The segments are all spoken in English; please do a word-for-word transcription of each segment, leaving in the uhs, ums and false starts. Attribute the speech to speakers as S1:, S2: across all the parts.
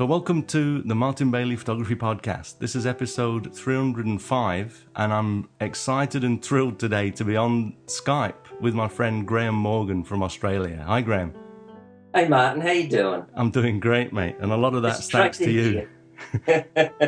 S1: So welcome to the Martin Bailey Photography Podcast. This is episode three hundred five, and I'm excited and thrilled today to be on Skype with my friend Graham Morgan from Australia. Hi, Graham.
S2: Hey, Martin. How you doing?
S1: I'm doing great, mate, and a lot of that's
S2: It's
S1: thanks
S2: great
S1: to you.
S2: hear.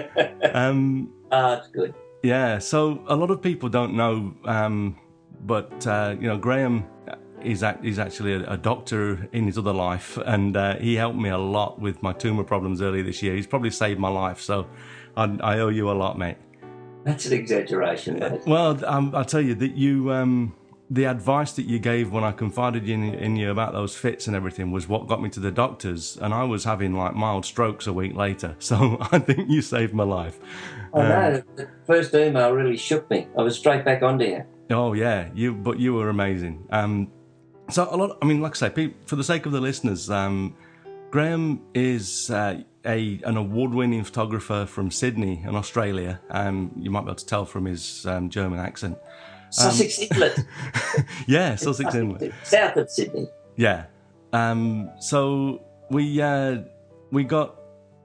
S1: um,
S2: Ah, it's good.
S1: yeah, so a lot of people don't know, um, but uh, you know, Graham is act- he's actually a, a doctor in his other life, and uh, he helped me a lot with my tumour problems earlier this year. He's probably saved my life, so I, I owe you a lot, mate.
S2: That's an exaggeration, mate.
S1: Well, um, I'll tell you that you, um, the advice that you gave when I confided in, in you about those fits and everything was what got me to the doctors, and I was having like mild strokes a week later. So I think you saved my life.
S2: I know.
S1: Um,
S2: The first email really shook me. I was straight back onto you.
S1: oh yeah, you, but you were amazing. Um, so a lot. I mean, like I say, pe- for the sake of the listeners, um, Graham is uh, a an award-winning photographer from Sydney in Australia. Um, you might be able to tell from his um, German accent.
S2: Sussex Inlet.
S1: Yeah, Sussex Inlet.
S2: South of Sydney.
S1: Yeah. Um, so we uh, we got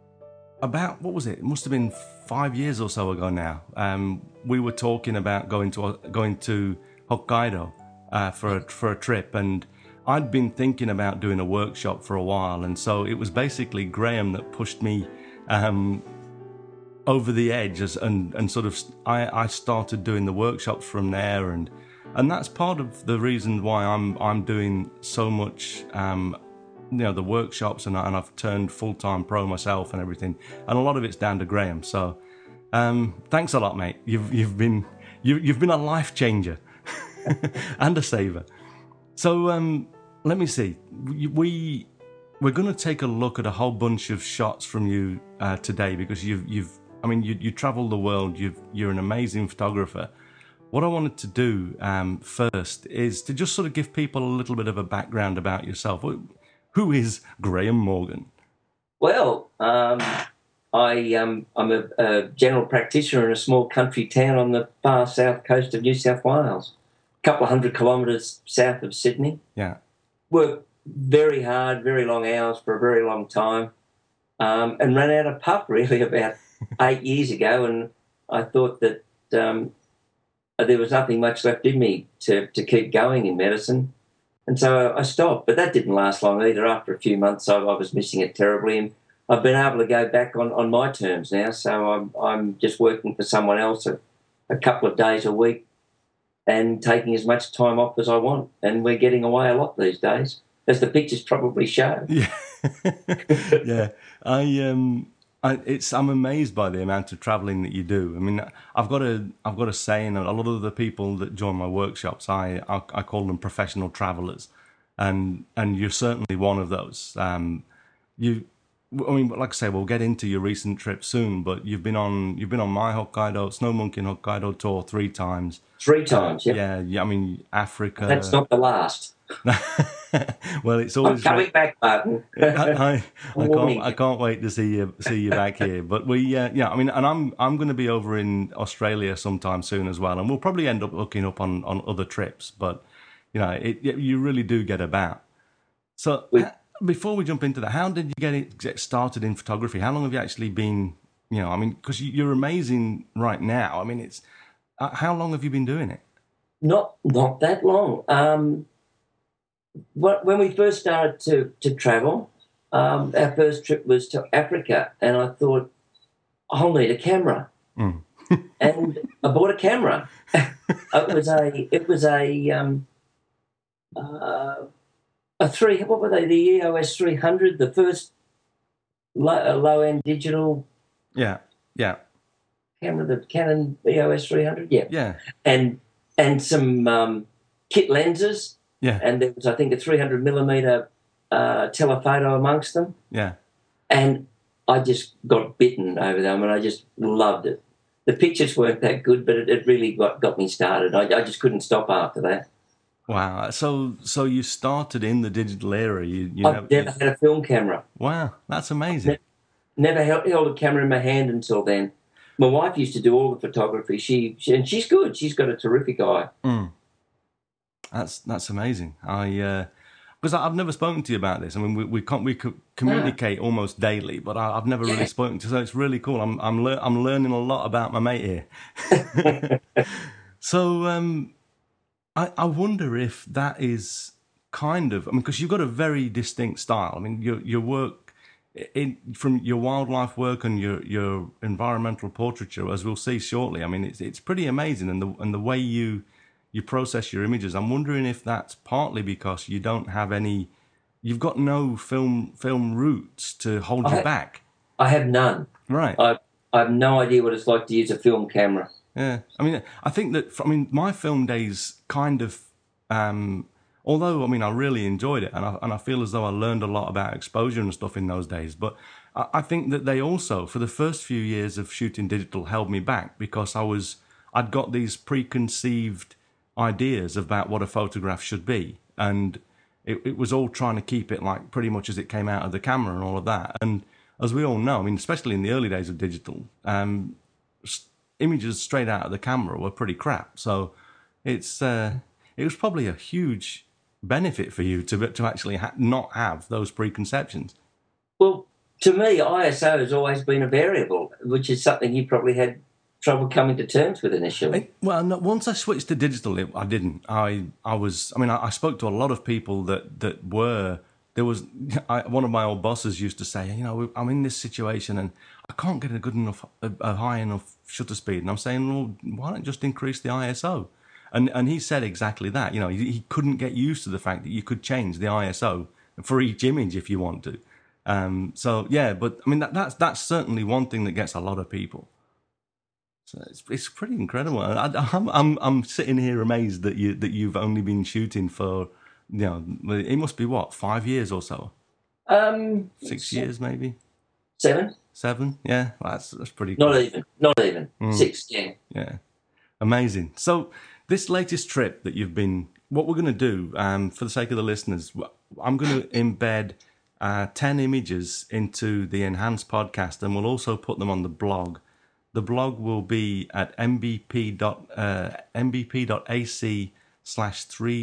S1: about, what was it? It must have been five years or so ago now. Um, we were talking about going to going to Hokkaido uh, for a, for a trip, and I'd been thinking about doing a workshop for a while, and so it was basically Graham that pushed me um, over the edge, as, and and sort of I, I started doing the workshops from there, and and that's part of the reason why I'm I'm doing so much. Um, you know, the workshops, and, I, and I've turned full-time pro myself and everything, and a lot of it's down to Graham. So um, thanks a lot, mate. You've you've been you, you've been a life changer and a saver. So um, let me see. We we're going to take a look at a whole bunch of shots from you uh, today, because you've you've I mean you you travel the world. You've you're an amazing photographer. What I wanted to do um, first is to just sort of give people a little bit of a background about yourself. Who is Graham Morgan?
S2: Well, um, I, um, I'm a, a general practitioner in a small country town on the far south coast of New South Wales, a couple of hundred kilometres south of Sydney.
S1: Yeah.
S2: Worked very hard, very long hours for a very long time, um, and ran out of puff really about eight years ago, and I thought that um, there was nothing much left in me to, to keep going in medicine. And so I stopped, but that didn't last long either. After a few months, I, I was missing it terribly, and I've been able to go back on, on my terms now. So I'm I'm just working for someone else a, a couple of days a week and taking as much time off as I want. And we're getting away a lot these days, as the pictures probably show.
S1: Yeah, yeah. I um, I, it's I'm amazed by the amount of travelling that you do. I mean, I've got a I've got a saying. A lot of the people that join my workshops, I I, I call them professional travellers, and and you're certainly one of those. Um, you, I mean, like I say, we'll get into your recent trip soon, but you've been on you've been on my Hokkaido Snow Monkey Hokkaido tour three times.
S2: Three times,
S1: uh,
S2: yeah.
S1: yeah. Yeah, I mean, Africa.
S2: That's not the last.
S1: Well, it's
S2: I'm
S1: always
S2: coming
S1: great.
S2: back, Martin.
S1: I, I, I
S2: Warning.
S1: can't I can't wait to see you see you back here. But we uh, yeah, I mean, and I'm I'm going to be over in Australia sometime soon as well, and we'll probably end up looking up on, on other trips. But you know, it, it you really do get about. So
S2: We-
S1: uh, before we jump into that, how did you get it get started in photography? How long have you actually been? You know, I mean, because you're amazing right now. I mean, it's uh, how long have you been doing it?
S2: Not not that long. Um, wh- when we first started to, to travel, um, our first trip was to Africa, and I thought, I'll need a camera.
S1: Mm.
S2: And I bought a camera. it was a it was a um, uh, a three. What were they? The E O S three hundred, the first low, low end digital
S1: Yeah, yeah,
S2: camera, the Canon E O S three hundred. Yeah,
S1: yeah,
S2: and and some um, kit lenses,
S1: yeah,
S2: and there was, I think, a three hundred millimeter uh, telephoto amongst them,
S1: yeah.
S2: and I just got bitten over them, and I just loved it. The pictures weren't that good, but it, it really got, got me started. I, I just couldn't stop after that.
S1: Wow. So so you started in the digital era. You you
S2: I've never had a film camera.
S1: Wow, that's amazing.
S2: Never held, held a camera in my hand until then. My wife used to do all the photography. She, she and she's good. She's got a terrific eye.
S1: Mm. That's that's amazing. I uh, because I've never spoken to you about this. I mean, we we can't we could communicate almost daily, but I, I've never
S2: Yeah.
S1: really spoken to. So it's really cool. I'm I'm lear- I'm learning a lot about my mate here. So um, I I wonder if that is kind of. I mean, because you've got a very distinct style. I mean, your your work. In, from your wildlife work and your, your environmental portraiture, as we'll see shortly, I mean, it's it's pretty amazing, and the and the way you you process your images. I'm wondering if that's partly because you don't have any, you've got no film film roots to hold
S2: I
S1: you
S2: have,
S1: back,
S2: I have none.
S1: right?
S2: I I have no idea what it's like to use a film camera.
S1: Yeah, I mean, I think that I mean my film days kind of. Um, Although, I mean, I really enjoyed it, and I, and I feel as though I learned a lot about exposure and stuff in those days. But I, I think that they also, for the first few years of shooting digital, held me back because I was, I'd got these preconceived ideas about what a photograph should be, and it, it was all trying to keep it like pretty much as it came out of the camera and all of that. And as we all know, I mean, especially in the early days of digital, um, images straight out of the camera were pretty crap. So it's uh, it was probably a huge benefit for you to to actually ha- not have those preconceptions.
S2: Well, to me, I S O has always been a variable, which is something you probably had trouble coming to terms with initially.
S1: I, well, no, once I switched to digital, it, I didn't. I I was. I mean, I, I spoke to a lot of people that that were. There was I, one of my old bosses used to say, you know, I'm in this situation and I can't get a good enough, a, a high enough shutter speed, and I'm saying, well, why don't you just increase the I S O? And and he said exactly that. You know, he, he couldn't get used to the fact that you could change the I S O for each image if you want to. Um, so yeah, but I mean that, that's that's certainly one thing that gets a lot of people. So it's it's pretty incredible. I, I'm I'm I'm sitting here amazed that you that you've only been shooting for, you know, it must be what, five years or so,
S2: Um,
S1: six years maybe,
S2: seven?
S1: seven. Yeah, that's that's pretty
S2: Not
S1: cool.
S2: even, not even
S1: Mm.
S2: six. Yeah.
S1: Yeah, amazing. So this latest trip that you've been, what we're going to do, um, for the sake of the listeners, I'm going to embed uh, ten images into the Enhanced podcast, and we'll also put them on the blog. The blog will be at mbp dot, uh, mbp.ac slash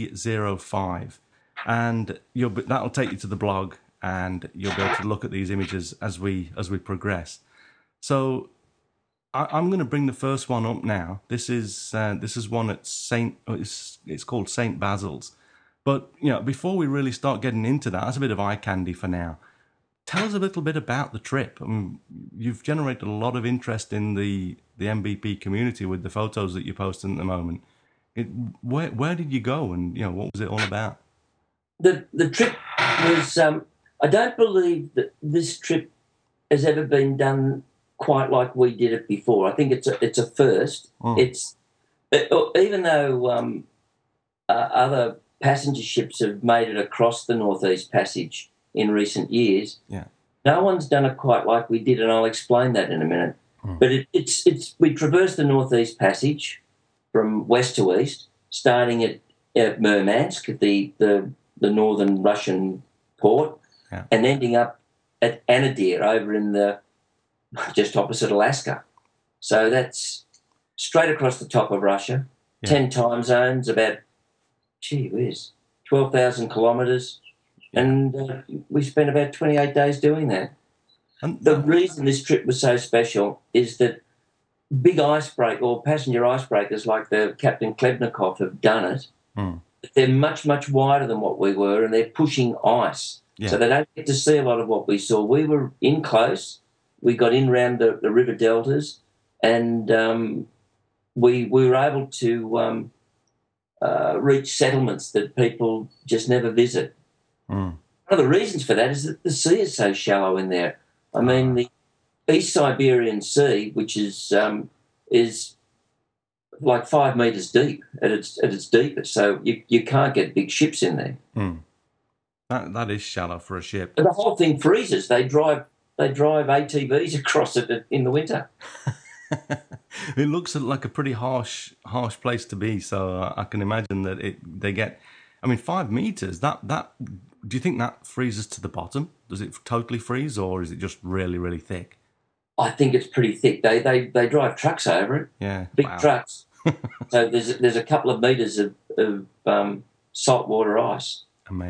S1: 305, and you'll be, that'll take you to the blog, and you'll be able to look at these images as we as we progress. So I, I'm going to bring the first one up now. This is uh, this is one at Saint. It's it's called Saint Basil's. But you know, before we really start getting into that, that's a bit of eye candy for now. Tell us a little bit about the trip. I mean, you've generated a lot of interest in the the M B P community with the photos that you're posting at the moment. It, where where did you go, and you know, what was it all about?
S2: The the trip was. Um, I don't believe that this trip has ever been done quite like we did it before. I think it's a it's a first.
S1: Mm.
S2: It's it, even though um, uh, other passenger ships have made it across the Northeast Passage in recent years.
S1: Yeah.
S2: No one's done it quite like we did, and I'll explain that in a minute.
S1: Mm.
S2: But it, it's it's we traversed the Northeast Passage from west to east, starting at, at Murmansk, at the, the the northern Russian port,
S1: Yeah.
S2: and ending up at Anadyr over in the just opposite Alaska. So that's straight across the top of Russia,
S1: Yeah.
S2: ten time zones, about gee whiz, twelve thousand kilometres. And uh, we spent about twenty-eight days doing that.
S1: And
S2: The reason this trip was so special is that big icebreaker or passenger icebreakers like the Captain Klebnikov have done it.
S1: Mm.
S2: They're much, much wider than what we were, and they're pushing ice.
S1: Yeah.
S2: So they don't get to see a lot of what we saw. We were in close. We got in round the, the river deltas, and um, we, we were able to um, uh, reach settlements that people just never visit.
S1: Mm.
S2: One of the reasons for that is that the sea is so shallow in there. I mean, the East Siberian Sea, which is um, is like five metres deep at its at its deepest, so you, you can't get big ships in there.
S1: Mm. That that is shallow for a ship.
S2: And the whole thing freezes. They drive they drive A T Vs across it in the winter.
S1: It looks like a pretty harsh harsh place to be. So I can imagine that it they get. I mean, five meters. That that. Do you think that freezes to the bottom? Does it totally freeze, or is it just really really thick?
S2: I think it's pretty thick. They they they drive trucks over it,
S1: Yeah,
S2: big
S1: wow.
S2: trucks. So there's there's a couple of metres of, of um, saltwater ice.
S1: Amazing,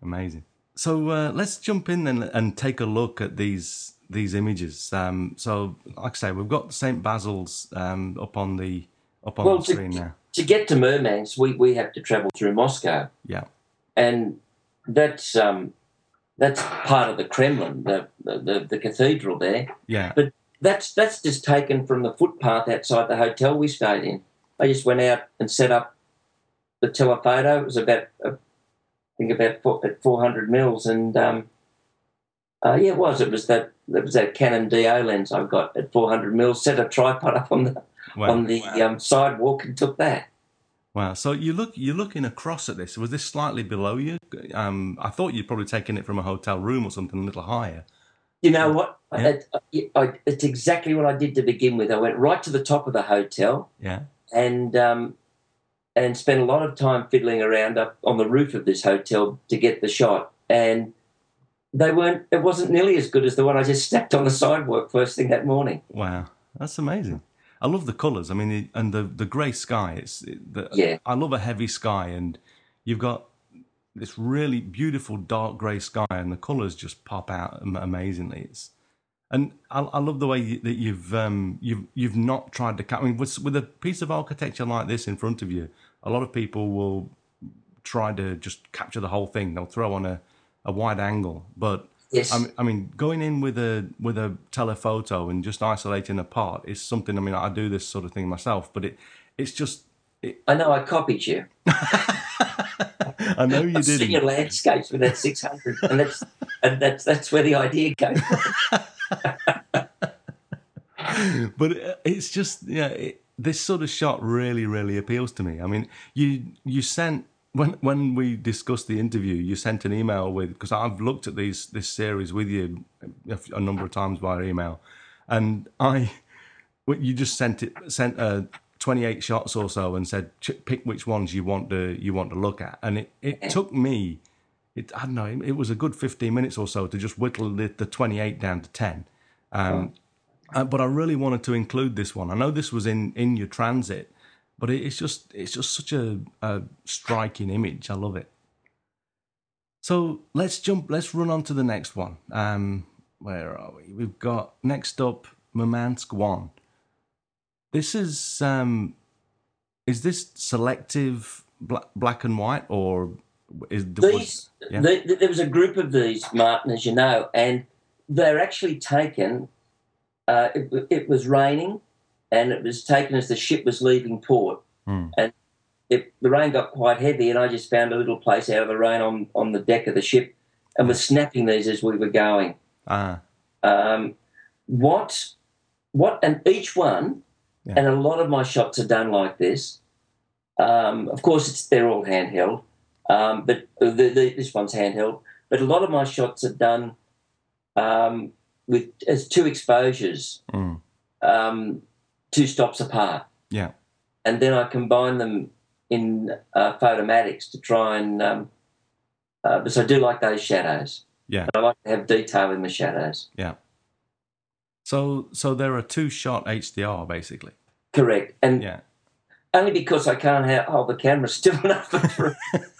S1: Amazing. So uh, let's jump in then and take a look at these these images. Um, so, like I say, we've got Saint Basil's um, up on the up on
S2: Well,
S1: the
S2: to,
S1: screen now.
S2: to get to Murmansk, we, we have to travel through Moscow,
S1: Yeah,
S2: and that's um, that's part of the Kremlin, the, the the cathedral there.
S1: yeah,
S2: But that's that's just taken from the footpath outside the hotel we stayed in. I just went out and set up the telephoto. It was about, uh, I think, about four, at four hundred mils, and um, uh, yeah, it was. It was that it was that Canon D O lens I got at four hundred mils. Set a tripod up on the
S1: wow.
S2: on the wow. um, sidewalk and took that.
S1: Wow. So you look you're looking across at this. Was this slightly below you? Um, I thought you'd probably taken it from a hotel room or something a little higher.
S2: You know what?
S1: Yeah.
S2: I, I, it's exactly what I did to begin with. I went right to the top of the hotel.
S1: Yeah.
S2: And um, and spent a lot of time fiddling around up on the roof of this hotel to get the shot. And they weren't. It wasn't nearly as good as the one I just snapped on the sidewalk first thing that morning.
S1: Wow, that's amazing. I love the colours. I mean, it, and the the grey sky. It's it, the,
S2: yeah.
S1: I love a heavy sky, and you've got this really beautiful dark grey sky, and the colours just pop out amazingly. It's and I, I love the way you, that you've um, you've you've not tried to. I mean, with with a piece of architecture like this in front of you, a lot of people will try to just capture the whole thing. They'll throw on a, a wide angle, but
S2: yes.
S1: I mean, I mean, going in with a with a telephoto and just isolating a part is something. I mean, I do this sort of thing myself, but it it's just. It...
S2: I know I copied you.
S1: I know you did.
S2: Your landscapes with that six hundred, and that's and that's that's where the idea came from.
S1: But it's just yeah, it, this sort of shot really, really appeals to me. I mean, you you sent when when we discussed the interview, you sent an email with because I've looked at these this series with you a, a number of times via email, and I you just sent it sent uh, twenty-eight shots or so and said pick which ones you want to you want to look at, and it it took me. It, I don't know. It was a good fifteen minutes or so to just whittle the, the twenty-eight down to ten. Um, uh, but I really wanted to include this one. I know this was in, in your transit, but it, it's just it's just such a, a striking image. I love it. So let's jump. Let's run on to the next one. Um, where are we? We've got next up Murmansk one. This is um, is this selective black, black and white or? Is the,
S2: these,
S1: was, yeah?
S2: the, there was a group of these, Martin, as you know, and they're actually taken. Uh, it, it was raining, and it was taken as the ship was leaving port,
S1: mm.
S2: and it, the rain got quite heavy, and I just found a little place out of the rain on, on the deck of the ship, and was snapping these as we were going.
S1: Ah.
S2: Um, what, what, and each one, yeah. and a lot of my shots are done like this. Um, of course, it's they're all handheld. Um, but the, the, this one's handheld. But a lot of my shots are done um, with as two exposures,
S1: mm.
S2: um, two stops apart.
S1: Yeah,
S2: and then I combine them in uh, Photomatics to try and. Um, uh, because I do like those shadows.
S1: Yeah,
S2: and I like to have detail in the shadows.
S1: Yeah. So, so there are two shot H D R basically.
S2: Correct, and
S1: yeah.
S2: only because I can't have, hold the camera still enough for.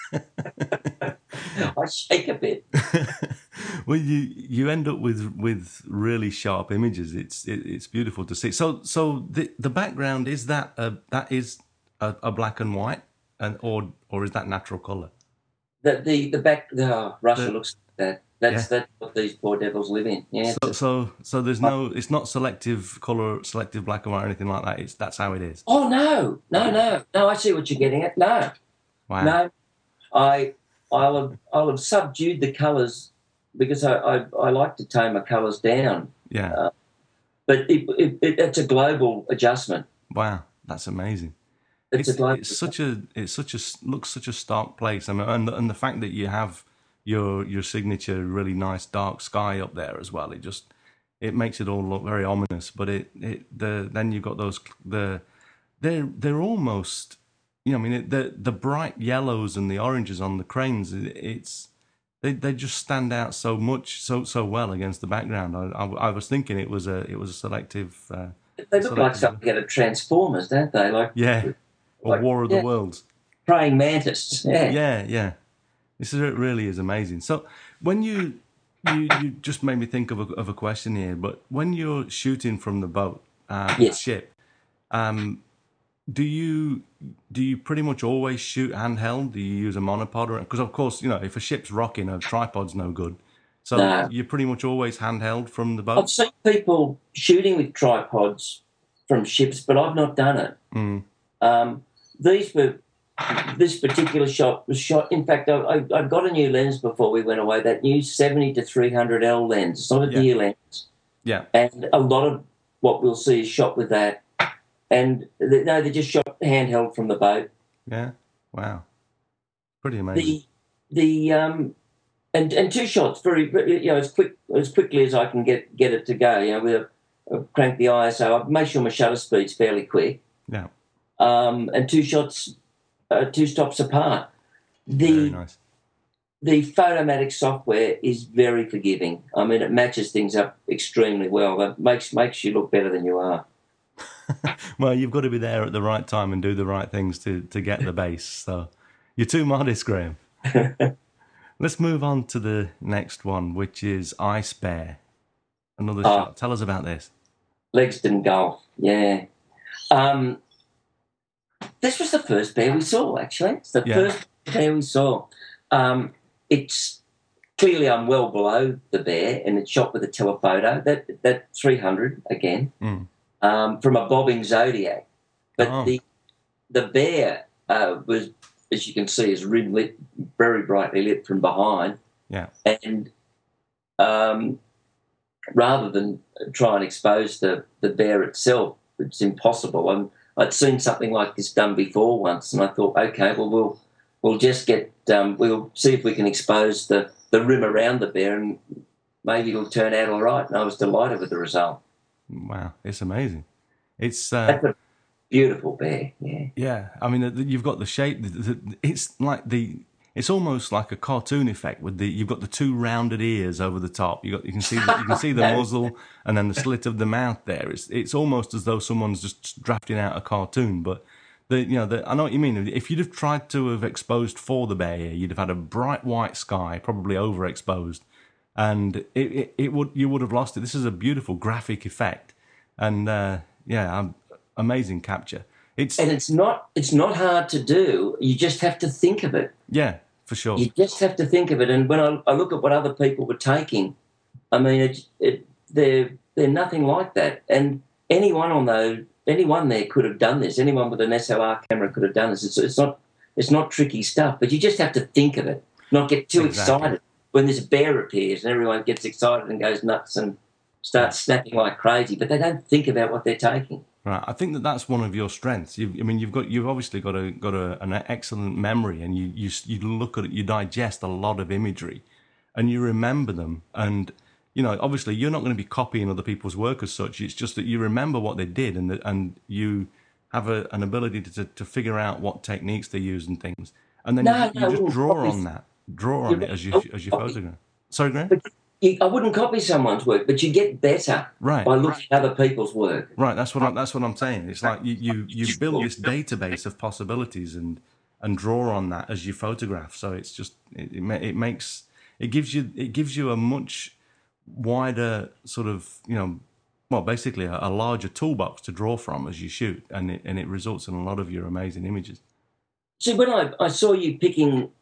S2: I shake a bit.
S1: Well, you you end up with with really sharp images. It's it, it's beautiful to see. So so the the background is that a, that is a, a black and white, and or or is that natural color?
S2: The the the back. Oh, Russia
S1: the,
S2: looks like that. That's
S1: yeah.
S2: that's what these poor devils live in. Yeah.
S1: So so, so there's no. It's not selective color, selective black and white, or anything like that. It's that's how it is.
S2: Oh no, no, no, no! I see what you're getting at. No,
S1: wow.
S2: no. I I'll have I'll have subdued the colours because I, I, I like to tone my colours down.
S1: Yeah.
S2: Uh, but it, it, it it's a global adjustment.
S1: Wow, that's amazing.
S2: It's,
S1: it's
S2: a global.
S1: It's such a it's such a looks such a stark place. I mean, and the, and the fact that you have your your signature really nice dark sky up there as well. It just it makes it all look very ominous. But it it the then you've got those the they're they're almost. You know, I mean, it, the the bright yellows and the oranges on the cranes, it, it's they they just stand out so much, so so well against the background. I, I, I was thinking it was a it was a selective. Uh,
S2: they look
S1: selective,
S2: like something out of Transformers, don't they? Like
S1: yeah, or
S2: like,
S1: War of
S2: yeah.
S1: the Worlds.
S2: Praying mantis. Yeah,
S1: yeah, yeah. This is, it really is amazing. So when you you you just made me think of a, of a question here. But when you're shooting from the boat, uh,
S2: Yes.
S1: ship, um, do you do you pretty much always shoot handheld? Do you use a monopod? Or because of course, you know, if a ship's rocking, a tripod's no good. So
S2: No.
S1: you're pretty much always handheld from the
S2: I've
S1: boat.
S2: seen people shooting with tripods from ships, but I've not done it.
S1: Mm.
S2: Um, these were this particular shot was shot. In fact, I, I, I got a new lens before we went away. That new seventy to three hundred L lens. It's not a
S1: Yeah.
S2: deer lens,
S1: Yeah.
S2: and a lot of what we'll see is shot with that. And they, no, they just shot handheld from the boat.
S1: Yeah. Wow. Pretty amazing.
S2: The the um and and two shots very, very you know as quick as quickly as I can get get it to go. You know, with a, a crank the I S O. I make sure my shutter speed's fairly quick.
S1: Yeah.
S2: Um, and two shots, uh, two stops apart. The
S1: Very nice.
S2: the Photomatic software is very forgiving. I mean, it matches things up extremely well. It makes makes you look better than you are.
S1: Well, you've got to be there at the right time and do the right things to, to get the base. So you're too modest, Graham. Let's move on to the next one, which is Ice Bear. Another
S2: Oh.
S1: shot. Tell us about this.
S2: Legston Gulf, yeah. Um, this was the first bear we saw, actually. It's the
S1: Yeah.
S2: first bear we saw. Um, it's clearly I'm well below the bear, and it's shot with a telephoto. That that three hundred again
S1: Mm.
S2: um, from a bobbing Zodiac, but
S1: Oh.
S2: the the bear uh, was, as you can see, is rim lit, very brightly lit from behind,
S1: Yeah.
S2: and um, rather than try and expose the, the bear itself, it's impossible. And I'd seen something like this done before once, and I thought, okay, well, we'll we'll just get um, we'll see if we can expose the, the rim around the bear, and maybe it'll turn out all right. And I was delighted with the result.
S1: Wow. It's amazing. It's uh,
S2: That's a beautiful bear. Yeah.
S1: yeah. I mean, the- you've got the shape. the- the- It's like the. It's almost like a cartoon effect with the. You've got the two rounded ears over the top. You got. You can see. The, you can see the
S2: Yeah.
S1: muzzle and then the slit of the mouth there. It's. It's almost as though someone's just drafting out a cartoon. But the. You know. The, I know what you mean. If you'd have tried to have exposed for the bear, you'd have had a bright white sky, probably overexposed, and it. It, it would. You would have lost it. This is a beautiful graphic effect, and uh, yeah, um, amazing capture. It's.
S2: And it's not it's not hard to do. You just have to think of it.
S1: Yeah, for sure.
S2: You just have to think of it. And when I, I look at what other people were taking, I mean, it, it, they're they're nothing like that. And anyone on those, anyone there could have done this. Anyone with an S L R camera could have done this. It's, it's not it's not tricky stuff, but you just have to think of it, not get too
S1: Exactly.
S2: excited when this bear appears and everyone gets excited and goes nuts and starts snapping like crazy. But they don't think about what they're taking.
S1: Right, I think that that's one of your strengths. You've, I mean, you've got you've obviously got a got a, an excellent memory, and you, you you look at it, you digest a lot of imagery, and you remember them. And you know, obviously, you're not going to be copying other people's work as such. It's just that you remember what they did, and the, and you have a, an ability to, to to figure out what techniques they use and things, and then
S2: No,
S1: you,
S2: no,
S1: you
S2: I
S1: just
S2: wouldn't
S1: draw
S2: copy-
S1: on that, draw on
S2: You-
S1: it as you
S2: oh,
S1: as you
S2: oh,
S1: photograph. Sorry, Graham.
S2: But you, I wouldn't copy someone's work, but you get better
S1: Right.
S2: by looking at other people's work.
S1: Right, that's what I, that's what I'm saying. It's like you, you, you build this database of possibilities and and draw on that as you photograph. So it's just it, it, ma- it makes it gives you it gives you a much wider sort of you know well basically a, a larger toolbox to draw from as you shoot, and it and it results in a lot of your amazing images.
S2: See, when I, I saw you picking,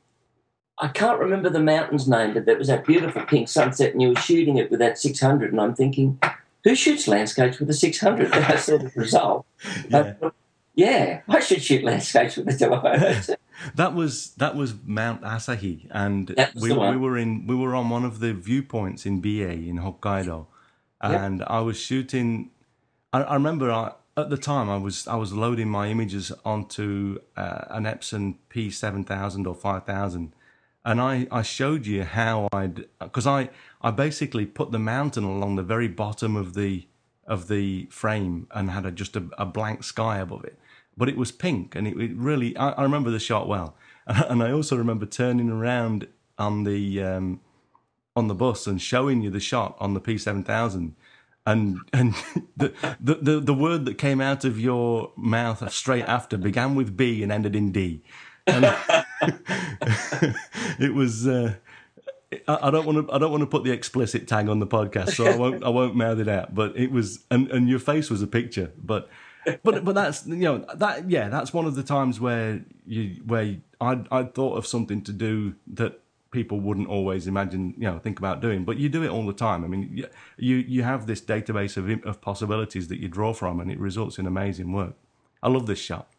S2: I can't remember the mountain's name, but that was that beautiful pink sunset, and you were shooting it with that six hundred, and I'm thinking, who shoots landscapes with a six hundred? Then I saw the result.
S1: Yeah.
S2: I thought, yeah, I should shoot landscapes with a telephone.
S1: That was that was Mount Asahi, and
S2: That was
S1: we
S2: the one.
S1: we were in we were on one of the viewpoints in Biei in Hokkaido, and I was shooting. I, I remember I, at the time I was I was loading my images onto uh, an Epson P seven thousand or five thousand, and I, I showed you how I'd because I I basically put the mountain along the very bottom of the of the frame and had a, just a, a blank sky above it. But it was pink, and it, it really, I, I remember the shot well. And I also remember turning around on the um, on the bus and showing you the shot on the P seven thousand. And and the, the, the, the word that came out of your mouth straight after began with B and ended in D. And, It was. Uh, I, I don't want to. I don't want to put the explicit tag on the podcast, so I won't. I won't mouth it out. But it was, and, and your face was a picture. But, but, but that's you know that yeah, that's one of the times where you where I I thought of something to do that people wouldn't always imagine, you know, think about doing, but you do it all the time. I mean, you you have this database of of possibilities that you draw from, and it results in amazing work. I love this shot.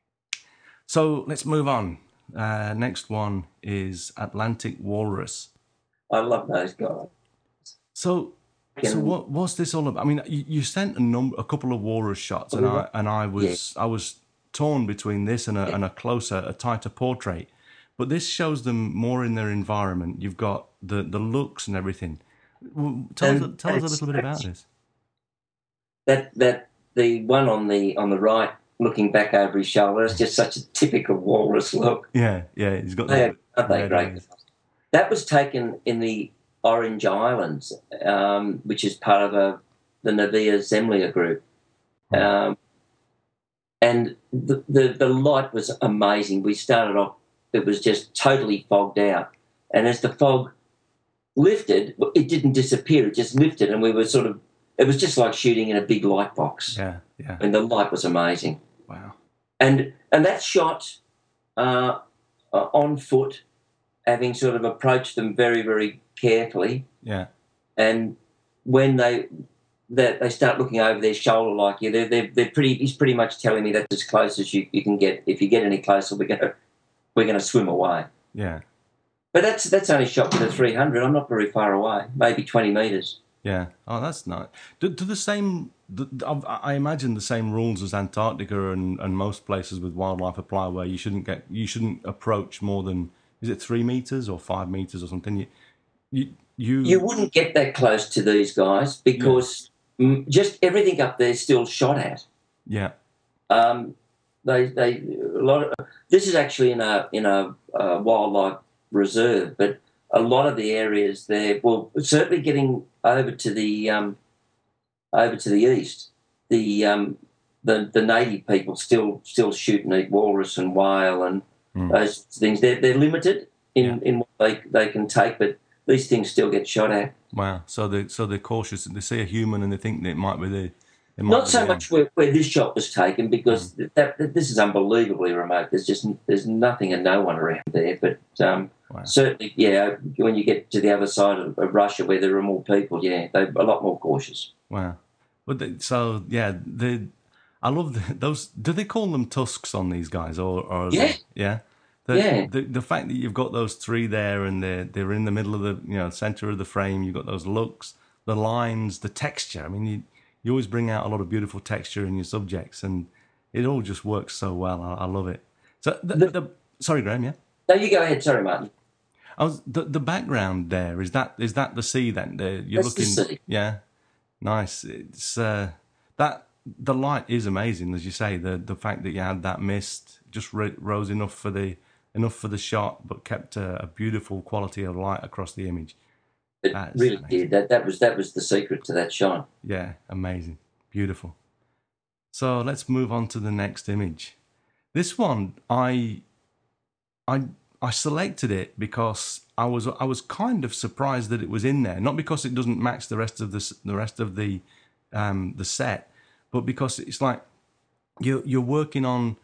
S1: So let's move on. Uh, next one is Atlantic Walrus.
S2: I love those guys.
S1: So, so what what's this all about? I mean, you, you sent a number, a couple of walrus shots, and I and I was yeah. I was torn between this and a, yeah. and a closer, a tighter portrait. But this shows them more in their environment. You've got the, the looks and everything. Tell and, us tell us a little bit about this.
S2: That that the one on the on the right, looking back over his shoulder, is just such a typical walrus look.
S1: Yeah, yeah, he's got.
S2: They
S1: the,
S2: are they great? Eyes. That was taken in the Orange Islands, um, which is part of a, the Nevia Zemlya group. Hmm. Um, and the, the the light was amazing. We started off. It was just totally fogged out. And as the fog lifted, it didn't disappear. It just lifted, and we were sort of, it was just like shooting in a big light box.
S1: Yeah, yeah.
S2: And the light was amazing.
S1: Wow.
S2: And and that shot uh, uh, on foot, having sort of approached them very, very carefully.
S1: Yeah.
S2: And when they they, they start looking over their shoulder like you, they're, they're, they're pretty, he's pretty much telling me that's as close as you, you can get. If you get any closer, we're going to we're going to swim away.
S1: Yeah.
S2: But that's that's only shot with a three hundred. I'm not very far away, maybe twenty metres.
S1: Yeah. Oh, that's nice. Do, do the same, do, I imagine the same rules as Antarctica and, and most places with wildlife apply, where you shouldn't get, you shouldn't approach more than, is it three metres or five metres or something? You, you, you,
S2: you wouldn't get that close to these guys because yeah. just everything up there is still shot at.
S1: Yeah.
S2: Um, they, they, a lot of, this is actually in a, in a uh, wildlife reserve, but a lot of the areas there, well, certainly getting over to the um, over to the east, the um, the the native people still still shoot and eat walrus and whale and mm. those things. They're they're limited in, yeah. in what they they can take, but these things still get shot at.
S1: Wow! So they so they're cautious. They see a human and they think that it might be the.
S2: Not so much where, where this shot was taken, because mm. that, that this is unbelievably remote. There's just there's nothing and no one around there. But um, wow. certainly, yeah, when you get to the other side of, of Russia where there are more people, yeah, they're a lot more cautious.
S1: Wow. But they, so yeah, the I love the, those. Do they call them tusks on these guys, or, or
S2: yeah,
S1: they, yeah, the,
S2: yeah.
S1: The the fact that you've got those three there and they're they're in the middle of the you know center of the frame. You've got those looks, the lines, the texture. I mean, you. You always bring out a lot of beautiful texture in your subjects, and it all just works so well. I, I love it. So, the, the, the, sorry, Graham. Yeah.
S2: No, you go ahead. Sorry, Martin.
S1: I was the the background there. Is that is that the sea then? The, you're
S2: That's
S1: looking.
S2: The sea.
S1: Yeah. Nice. It's uh, that the light is amazing, as you say. The the fact that you had that mist just rose enough for the enough for the shot, but kept a, a beautiful quality of light across the image.
S2: It really amazing. did. That that was that was the secret to that shot.
S1: Yeah, amazing, beautiful. So let's move on to the next image. This one, I, I, I selected it because I was I was kind of surprised that it was in there. Not because it doesn't match the rest of the the rest of the um, the set, but because it's like you you're working on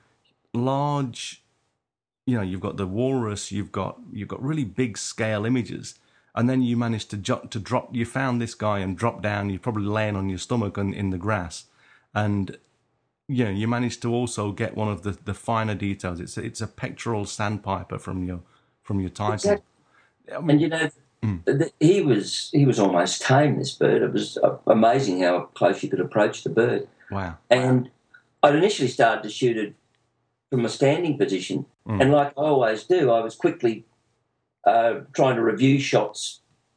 S1: large. You know, you've got the walrus, you've got you've got really big scale images. And then you managed to jo- to drop. You found this guy and dropped down. You're probably laying on your stomach in, in the grass, and you know you managed to also get one of the, the finer details. It's a, it's a pectoral sandpiper from your from your title.
S2: Exactly.
S1: I mean,
S2: and you know,
S1: mm.
S2: the, he was he was almost tame. This bird. It was amazing how close you could approach the bird.
S1: Wow.
S2: And I'd initially started to shoot it from a standing position, mm. and like I always do, I was quickly. Uh, trying to review shots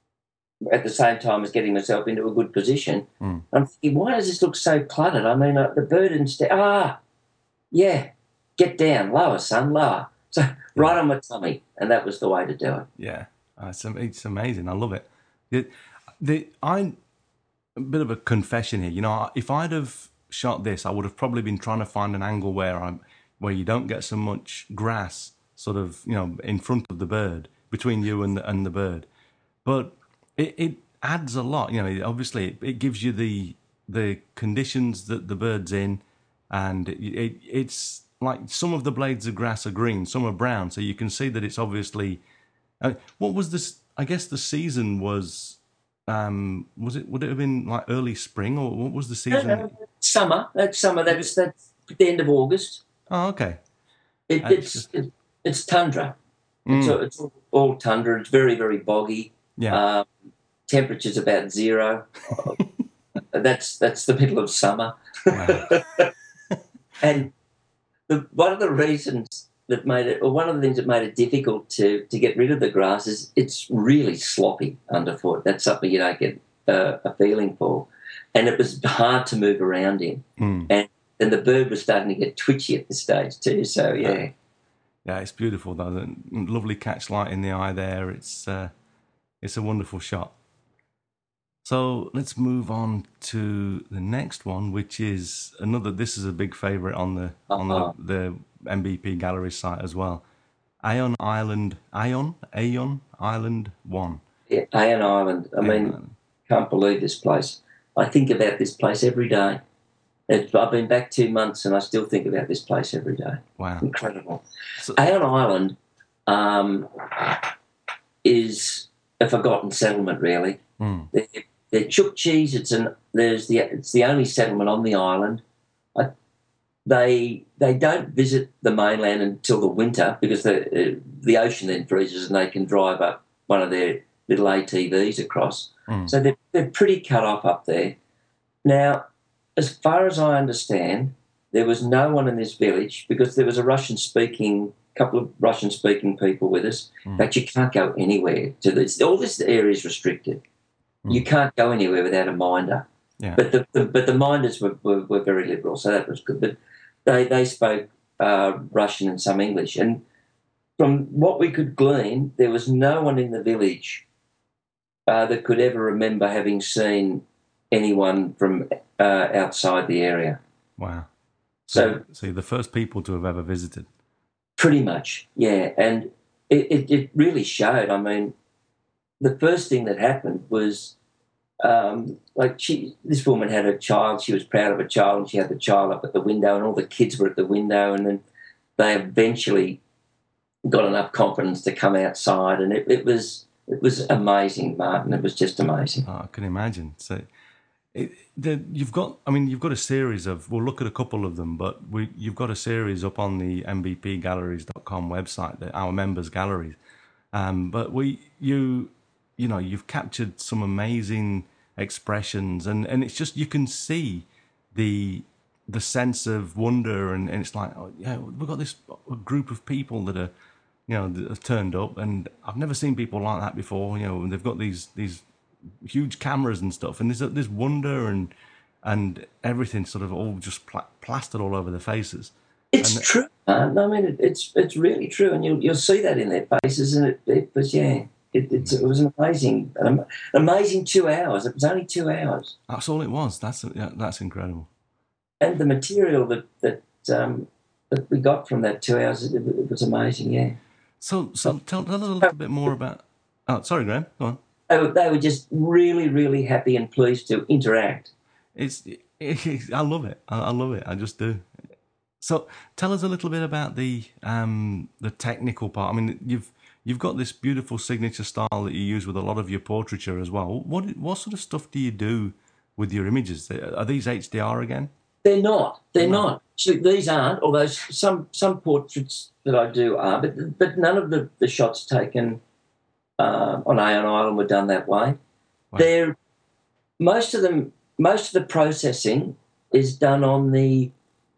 S2: at the same time as getting myself into a good position.
S1: Mm.
S2: I'm thinking, why does this look so cluttered? I mean, uh, the bird instead, ah, yeah, get down, lower, son, lower. So yeah. right on my tummy, and that was the way to do it.
S1: Yeah, uh, it's, it's amazing. I love it. it the, I, a bit of a confession here. You know, if I'd have shot this, I would have probably been trying to find an angle where I'm, where you don't get so much grass, sort of, you know, in front of the bird, between you and the, and the bird. But it, it adds a lot, you know. Obviously, it, it gives you the the conditions that the bird's in, and it, it, it's like some of the blades of grass are green, some are brown, so you can see that it's obviously. Uh, what was this? I guess the season was. Um, was it? Would it have been like early spring, or what was the season?
S2: No, no, summer. That's summer. That's that's the end of August.
S1: Oh, okay.
S2: It, it's
S1: just...
S2: it, it's tundra.
S1: Mm.
S2: It's, all, it's all tundra. It's very very boggy.
S1: Yeah.
S2: Um, temperature's about zero. that's that's the middle of summer.
S1: Wow.
S2: And the, one of the reasons that made it, or one of the things that made it difficult to to get rid of the grass is it's really sloppy underfoot. That's something you don't get uh, a feeling for, and it was hard to move around in.
S1: Mm.
S2: And and the bird was starting to get twitchy at this stage too. So yeah,
S1: yeah, yeah it's beautiful though. The lovely catch light in the eye there. It's uh, it's a wonderful shot. So let's move on to the next one, which is another. This is a big favourite on the uh-huh. on the, the M B P Gallery site as well. Aon Island, Aon, Aon Island One.
S2: Yeah, Aon Island. I
S1: Aon
S2: mean,
S1: Island. Can't
S2: believe this place. I think about this place every day. It's, I've been back two months and I still think about this place every day.
S1: Wow,
S2: incredible.
S1: So,
S2: Aon Island um, is a forgotten settlement, really.
S1: Mm.
S2: They're, they're Chukchis. It's an there's the it's the only settlement on the island. I, they they don't visit the mainland until the winter because the uh, the ocean then freezes and they can drive up one of their little A T Vs across.
S1: Mm.
S2: So they're they're pretty cut off up there. Now, as far as I understand, there was no one in this village because there was a Russian-speaking couple of Russian-speaking people with us.
S1: Mm.
S2: But you can't go anywhere to this. All this area is restricted. Mm. You can't go anywhere without a minder.
S1: Yeah.
S2: But the, the but the minders were, were, were very liberal, so that was good. But they they spoke uh, Russian and some English, and from what we could glean, there was no one in the village uh, that could ever remember having seen anyone from uh, outside the area.
S1: Wow.
S2: So,
S1: so, so you're the first people to have ever visited.
S2: Pretty much, yeah. And it, it, it really showed. I mean, the first thing that happened was, um, like, she, this woman had a child. She was proud of her child, and she had the child up at the window, and all the kids were at the window. And then they eventually got enough confidence to come outside, and it, it was it was amazing, Martin. It was just amazing.
S1: Oh, I can imagine. So. It, the, you've got, I mean, you've got a series of, we'll look at a couple of them, but we, you've got a series up on the M B P galleries dot com website, the, our members' galleries. Um, but we, you, you know, you've captured some amazing expressions, and, and it's just, you can see the the sense of wonder, and, and it's like, oh, yeah, we've got this group of people that are, you know, that have turned up, and I've never seen people like that before, you know, and they've got these these huge cameras and stuff, and there's there's wonder and and everything sort of all just pla- plastered all over their faces.
S2: It's
S1: and
S2: true. Uh, I mean, it, it's it's really true, and you'll you'll see that in their faces. And it, it was yeah, it, it's, it was an amazing, an amazing two hours. It was only two hours.
S1: That's all it was. That's yeah, that's incredible.
S2: And the material that that um, that we got from that two hours, it, it was amazing. Yeah.
S1: So so tell, tell us a little bit more about. Oh, sorry, Graham. Go on.
S2: They were, they were just really, really happy and pleased to interact.
S1: It's, it, I love it. I, I love it. I just do. So, tell us a little bit about the um, the technical part. I mean, you've you've got this beautiful signature style that you use with a lot of your portraiture as well. What what sort of stuff do you do with your images? Are these H D R again?
S2: They're not. They're
S1: no.
S2: not. Actually, these aren't. Although some some portraits that I do are, but but none of the, the shots taken. Uh, on Aon Island were done that way.
S1: Wow.
S2: They're most of them. Most of the processing is done on the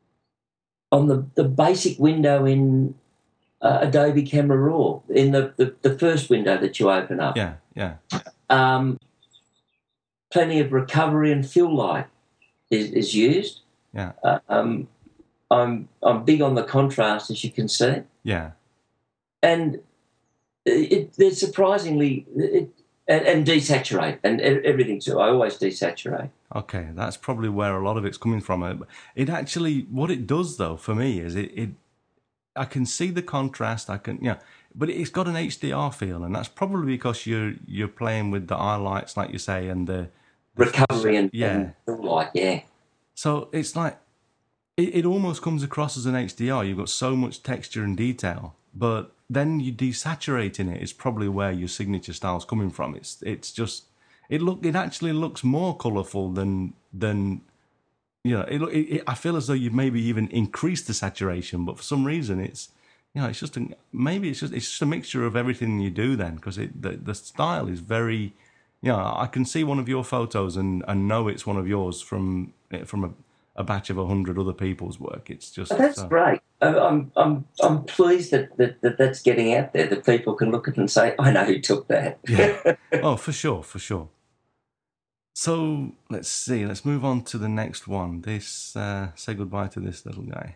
S2: on the, the basic window in uh, Adobe Camera Raw, in the, the, the first window that you open up.
S1: Yeah, yeah.
S2: Um, plenty of recovery and fill light is, is used.
S1: Yeah.
S2: Uh, um, I'm I'm big on the contrast, as you can see.
S1: Yeah.
S2: And It, they're surprisingly, it, and, and desaturate, and everything too. I always desaturate.
S1: Okay, that's probably where a lot of it's coming from. It actually, what it does though, for me, is it, it I can see the contrast. I can, yeah, but it's got an H D R feel, and that's probably because you're you're playing with the highlights, like you say, and the, the
S2: Recovery and,
S1: yeah.
S2: and light, yeah.
S1: So it's like it, it almost comes across as an H D R. You've got so much texture and detail, but then you desaturating it is probably where your signature style's coming from. It's it's just it look it actually looks more colourful than than you know. It, it, it, I feel as though you've maybe even increased the saturation, but for some reason it's you know it's just a, maybe it's just it's just a mixture of everything you do then, because it the, the style is very you know I can see one of your photos and, and know it's one of yours from from a, a batch of a hundred other people's work. It's just
S2: oh, that's
S1: uh,
S2: great. I'm I'm I'm pleased that, that, that that's getting out there, that people can look at it and say, I know who took that.
S1: Yeah. Oh, for sure, for sure. So let's see. Let's move on to the next one. This uh, say goodbye to this little guy.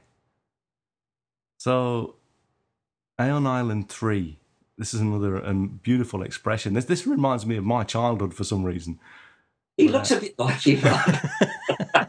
S1: So, Aeon Island three. This is another um, beautiful expression. This this reminds me of my childhood for some reason.
S2: He but, looks uh, a bit like you, right?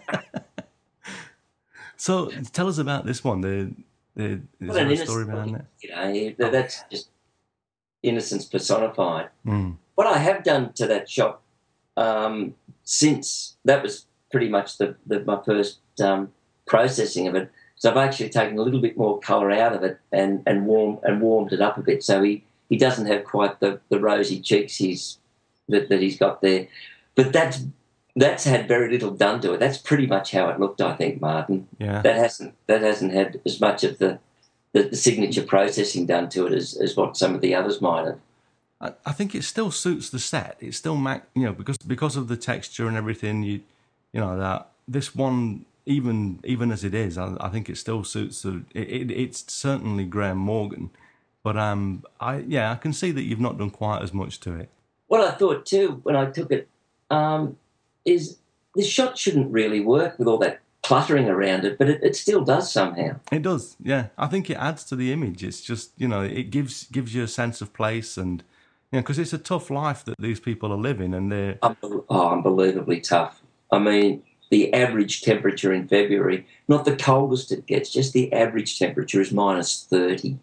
S1: So tell us about this one. The, the is there a story behind it?
S2: You know, that's oh. just innocence personified.
S1: Mm.
S2: What I have done to that shop um, since that was pretty much the, the my first um, processing of it. So I've actually taken a little bit more colour out of it and and warm and warmed it up a bit. So he, he doesn't have quite the, the rosy cheeks he's that, that he's got there. But that's that's had very little done to it. That's pretty much how it looked, I think, Martin.
S1: Yeah.
S2: That hasn't that hasn't had as much of the the, the signature processing done to it as, as what some of the others might have.
S1: I, I think it still suits the set. It still mac you know because because of the texture and everything. You you know that this one. Even even as it is, I, I think it still suits the. It, it, it's certainly Graham Morgan, but um, I yeah, I can see that you've not done quite as much to it.
S2: What I thought too when I took it um, is the shot shouldn't really work with all that cluttering around it, but it, it still does somehow.
S1: It does, yeah. I think it adds to the image. It's just you know it gives gives you a sense of place and you know because it's a tough life that these people are living and they're
S2: oh, unbelievably tough. I mean. The average temperature in February, not the coldest it gets, just the average temperature is minus thirty.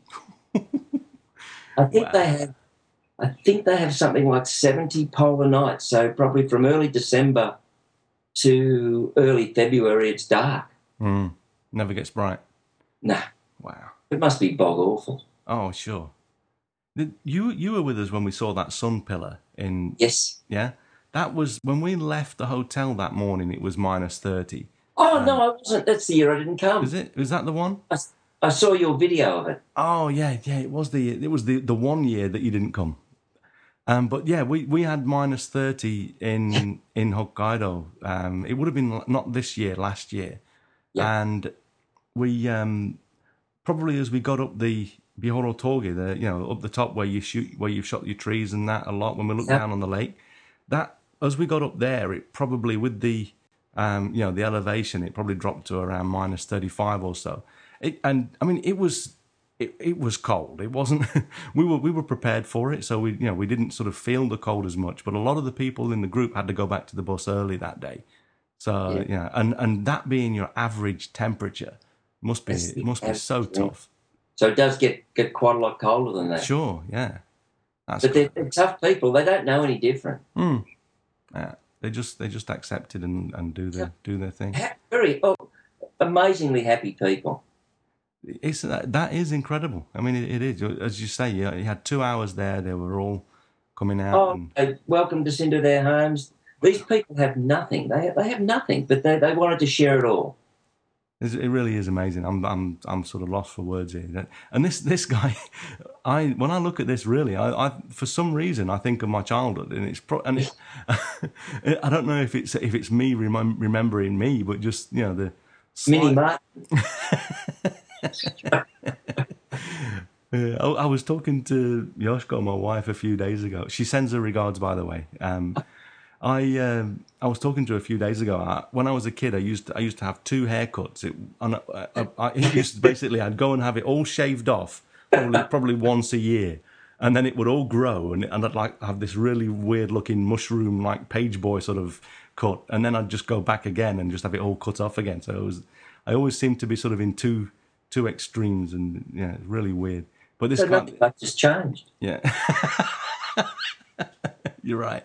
S2: I think wow. they have, I think they have something like seventy polar nights. So probably from early December to early February, it's dark.
S1: Mm. Never gets bright.
S2: Nah.
S1: Wow.
S2: It must be bog awful.
S1: Oh, sure. You you were with us when we saw that sun pillar in.
S2: Yes.
S1: Yeah. That was when we left the hotel that morning. It was minus thirty.
S2: Oh
S1: um,
S2: no, I wasn't. That's the year I didn't come.
S1: Is it? Was that the one?
S2: I, I saw your video of it.
S1: Oh yeah, yeah. It was the it was the, the one year that you didn't come. Um, but yeah, we, we had minus thirty in in Hokkaido. Um, it would have been not this year, last year, yeah. And we um, probably as we got up the Bihoro Toge, the you know up the top where you shoot where you've shot your trees and that a lot. When we look yeah. down on the lake, that. As we got up there, it probably with the, um, you know, the elevation, it probably dropped to around minus thirty-five or so. It, and I mean, it was, it, it was cold. It wasn't. we were we were prepared for it, so we you know we didn't sort of feel the cold as much. But a lot of the people in the group had to go back to the bus early that day. So yeah, yeah and and that being your average temperature must be it must be so tough.
S2: So it does get get quite a lot colder than that.
S1: Sure, yeah.
S2: That's but they're, they're tough people. They don't know any different.
S1: Mm. Yeah, they just they just accept it and, and do their do their thing.
S2: Very oh, amazingly happy people.
S1: It's that, that is incredible. I mean, it, it is as you say. You, you had two hours there. They were all coming out.
S2: Oh,
S1: and...
S2: they welcomed us into their homes. These people have nothing. They they have nothing, but they, they wanted to share it all.
S1: It really is amazing. I'm I'm I'm sort of lost for words here. And this this guy, I when I look at this, really, I, I for some reason I think of my childhood, and it's pro, and it's, I don't know if it's if it's me remem- remembering me, but just you know the slight...
S2: Mini Martin.
S1: I, I was talking to Yoshiko, my wife, a few days ago. She sends her regards, by the way. Um, I um, I was talking to her a few days ago. I, when I was a kid, I used to, I used to have two haircuts. It, and I, I, I it used to basically I'd go and have it all shaved off, probably probably once a year, and then it would all grow, and, and I'd like have this really weird looking mushroom like page boy sort of cut, and then I'd just go back again and just have it all cut off again. So it was I always seemed to be sort of in two two extremes, and yeah, it's really weird. But this
S2: So
S1: can't.
S2: nothing much has changed.
S1: Yeah, you're right.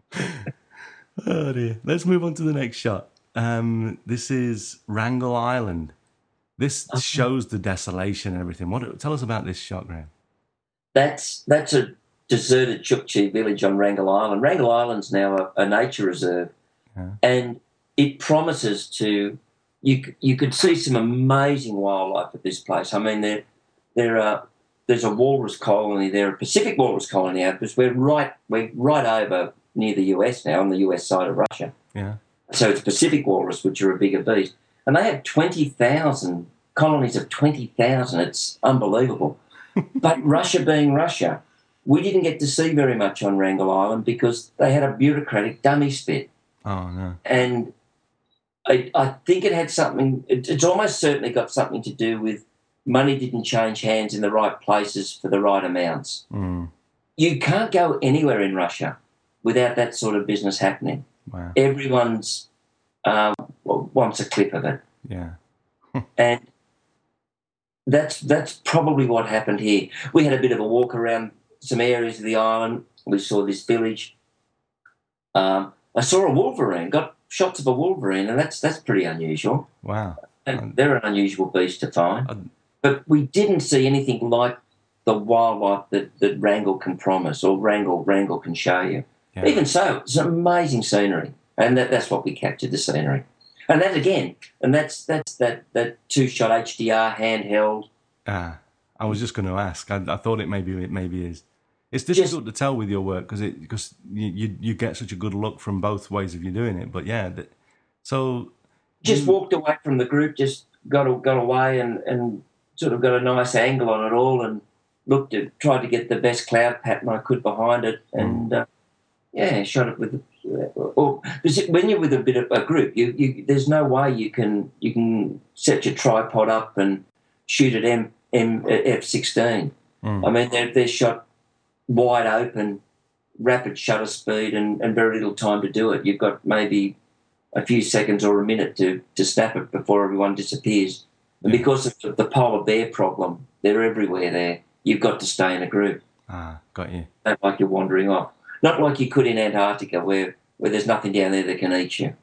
S1: Oh dear. Let's move on to the next shot. Um, this is Wrangel Island. This
S2: Okay.
S1: shows the desolation and everything. What? Tell us about this shot, Graham.
S2: That's that's a deserted Chukchi village on Wrangel Island. Wrangel Island's now a, a nature reserve,
S1: Yeah.
S2: and it promises to. You c- you could see some amazing wildlife at this place. I mean, there there are there's a walrus colony there, a Pacific walrus colony out because we're right we're right over near the U S now, on the U S side of Russia.
S1: Yeah.
S2: So it's Pacific walrus, which are a bigger beast, and they have twenty thousand colonies of twenty thousand. It's unbelievable. But Russia being Russia, we didn't get to see very much on Wrangel Island because they had a bureaucratic dummy spit.
S1: Oh no.
S2: And I, I think it had something, it, it's almost certainly got something to do with money didn't change hands in the right places for the right amounts.
S1: Mm.
S2: You can't go anywhere in Russia without that sort of business happening.
S1: Wow.
S2: Everyone's um, wants a clip of it.
S1: Yeah.
S2: And that's that's probably what happened here. We had a bit of a walk around some areas of the island. We saw this village. Um, I saw a wolverine, got shots of a wolverine, and that's that's pretty unusual.
S1: Wow.
S2: And they're an unusual beast to find.
S1: I,
S2: But we didn't see anything like the wildlife that, that Wrangel can promise or Wrangel Wrangel can show you.
S1: yeah.
S2: Even so, it's amazing scenery, and that, that's what we captured, the scenery. And that again, and that's that's that that two shot H D R handheld.
S1: Ah, I was just going to ask. I, I thought it maybe it maybe is. It's difficult to tell with your work because it because you, you you get such a good look from both ways of you doing it. But yeah, that, so
S2: Just
S1: you,
S2: walked away from the group, just got got away and, and sort of got a nice angle on it all, and looked at tried to get the best cloud pattern I could behind it, and uh, yeah, shot it with. Or because when you're with a bit of a group, you, you there's no way you can you can set your tripod up and shoot at M M F sixteen.
S1: Mm.
S2: I mean, they're they're shot wide open, rapid shutter speed, and, and very little time to do it. You've got maybe a few seconds or a minute to to snap it before everyone disappears. And
S1: Yeah.
S2: because of the polar bear problem, they're everywhere there. You've got to stay in a group.
S1: Ah, got you.
S2: Not like you're wandering off. Not like you could in Antarctica where, where there's nothing down there that can eat you.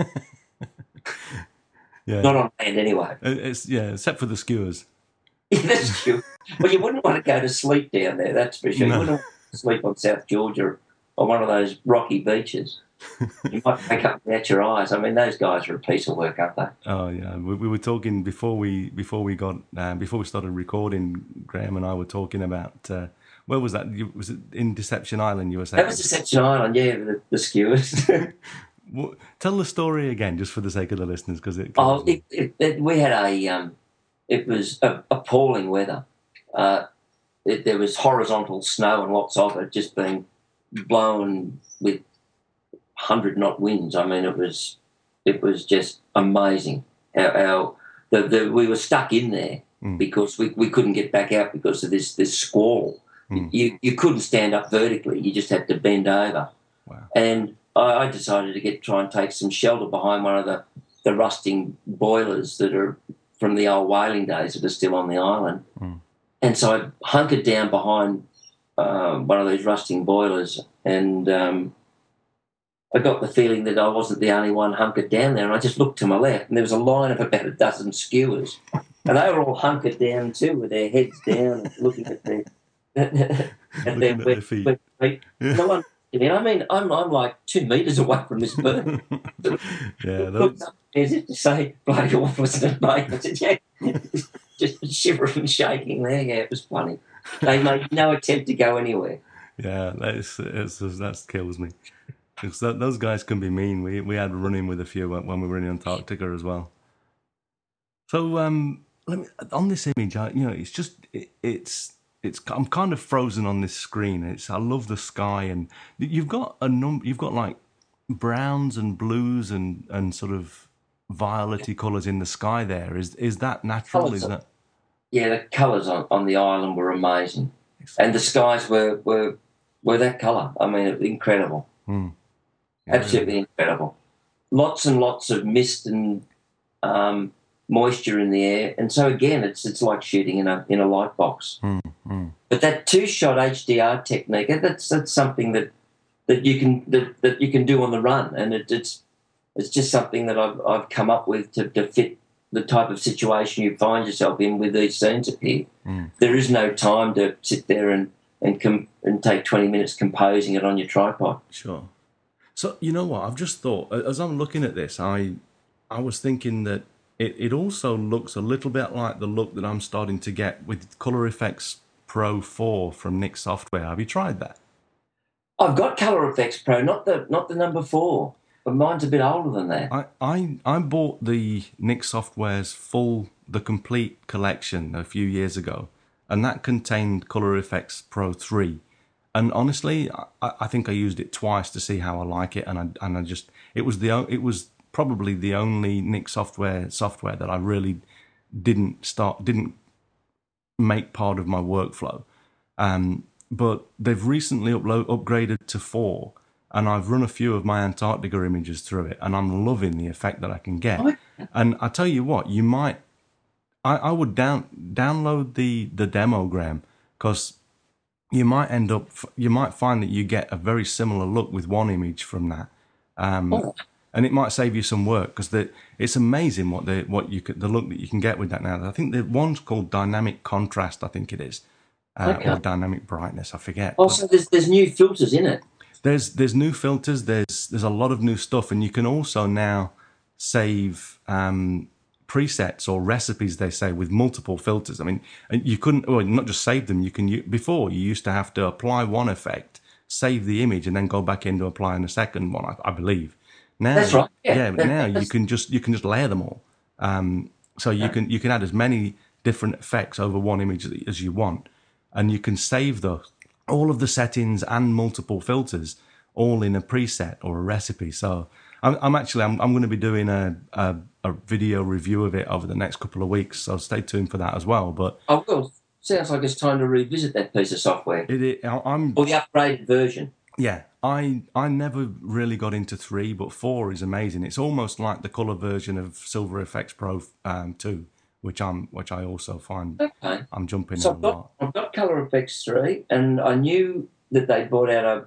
S1: Yeah.
S2: Not on land anyway.
S1: It- It's yeah, except for the skewers.
S2: Yeah, that's true. Well, you wouldn't want to go to sleep down there, that's for sure.
S1: No.
S2: You wouldn't want to sleep on South Georgia or one of those rocky beaches. You might wake up without your eyes. I mean, those guys are a piece of work, aren't they?
S1: Oh yeah, we, we were talking before we before we got uh, before we started recording. Graham and I were talking about uh, where was that? You, was it in Deception Island? You were saying
S2: That was Deception Island, yeah, the, the skewers.
S1: What, tell the story again, just for the sake of the listeners, because it.
S2: Oh, it, it, it, we had a, um, it was a, appalling weather. Uh, it, there was horizontal snow and lots of it just being blown with hundred knot winds. I mean, it was, it was just amazing. Our, our the, the, we were stuck in there
S1: Mm.
S2: because we, we couldn't get back out because of this this squall.
S1: Mm.
S2: You you couldn't stand up vertically. You just had to bend over.
S1: Wow.
S2: And I, I decided to get try and take some shelter behind one of the, the rusting boilers that are from the old whaling days that are still on the island.
S1: Mm.
S2: And so I hunkered down behind uh, one of these rusting boilers, and um, I got the feeling that I wasn't the only one hunkered down there. And I just looked to my left, and there was a line of about a dozen skewers, and they were all hunkered down too, with their heads down, and looking at their at their,
S1: Looking at their feet.
S2: wet feet. No one. I mean, I'm I'm like two metres away from this bird.
S1: Yeah,
S2: Looked
S1: those,
S2: up as if to say, "Bloody awful, isn't it, mate?" I said, "Yeah." Just shivering and shaking there. Yeah, it was funny. They made no attempt to go anywhere.
S1: yeah, that's it's, that kills me. 'Cause that, those guys can be mean. We we had running with a few when when we were in Antarctica as well. So um, let me on this image. I, you know, it's just it, it's it's. I'm kind of frozen on this screen. It's I love the sky, and you've got a num. You've got like browns and blues and and sort of violety colours in the sky. There is is that natural?
S2: Colours
S1: Is
S2: are-
S1: that
S2: Yeah, the colours on, on the island were amazing, and the skies were were, were that colour. I mean, it was incredible,
S1: Hmm. Yeah,
S2: absolutely incredible. Lots and lots of mist and um, moisture in the air, and so again, it's it's like shooting in a in a light box.
S1: Mm, mm.
S2: But that two-shot H D R technique, that's that's something that that you can that, that you can do on the run, and it, it's it's just something that I've I've come up with to, to fit the type of situation you find yourself in with these scenes up here.
S1: Mm.
S2: There is no time to sit there and and com- and take twenty minutes composing it on your tripod.
S1: Sure. So you know what? I've just thought as I'm looking at this, I I was thinking that it, it also looks a little bit like the look that I'm starting to get with Color Effects Pro four from Nik Software. Have you tried that?
S2: I've got Color Effects Pro, not the not the number four, but mine's a bit older than that.
S1: I, I, I bought the Nik Software's full, the complete collection a few years ago, and that contained Color Effects Pro three. And honestly, I, I think I used it twice to see how I like it, and I and I just it was the it was probably the only Nik Software software that I really didn't start didn't make part of my workflow. Um, but they've recently upload, upgraded to four, and I've run a few of my Antarctica images through it, and I'm loving the effect that I can get. Oh. And I tell you what, you might, I, I would down download the the demo, Graham, because you might end up, you might find that you get a very similar look with one image from that. Um, oh. And it might save you some work, because it's amazing what the what you could, the look that you can get with that now. I think the one's called dynamic contrast. I think it is, uh, okay. Or dynamic brightness. I forget.
S2: Also, there's there's new filters in it.
S1: There's there's new filters. There's there's a lot of new stuff, and you can also now save um, presets or recipes. They say with multiple filters. I mean, you couldn't. Well, not just save them. You can you, before you used to have to apply one effect, save the image, and then go back in to apply in a second one. I, I believe. Now,
S2: that's right. Yeah,
S1: yeah but now you can just you can just layer them all. Um, so you can you can add as many different effects over one image as you want, and you can save those all of the settings and multiple filters all in a preset or a recipe. So I'm, I'm actually I'm, I'm going to be doing a, a a video review of it over the next couple of weeks. So stay tuned for that as well. But
S2: oh, well, sounds like it's time to revisit that piece of software.
S1: It, it I'm
S2: or the upgraded version.
S1: Yeah, I I never really got into three, but four is amazing. It's almost like the color version of Silver Efex Pro um, two, which I'm which I also find
S2: okay.
S1: I'm jumping
S2: so
S1: in
S2: I've
S1: a
S2: got,
S1: lot.
S2: I've got Color Effects three, and I knew that they brought out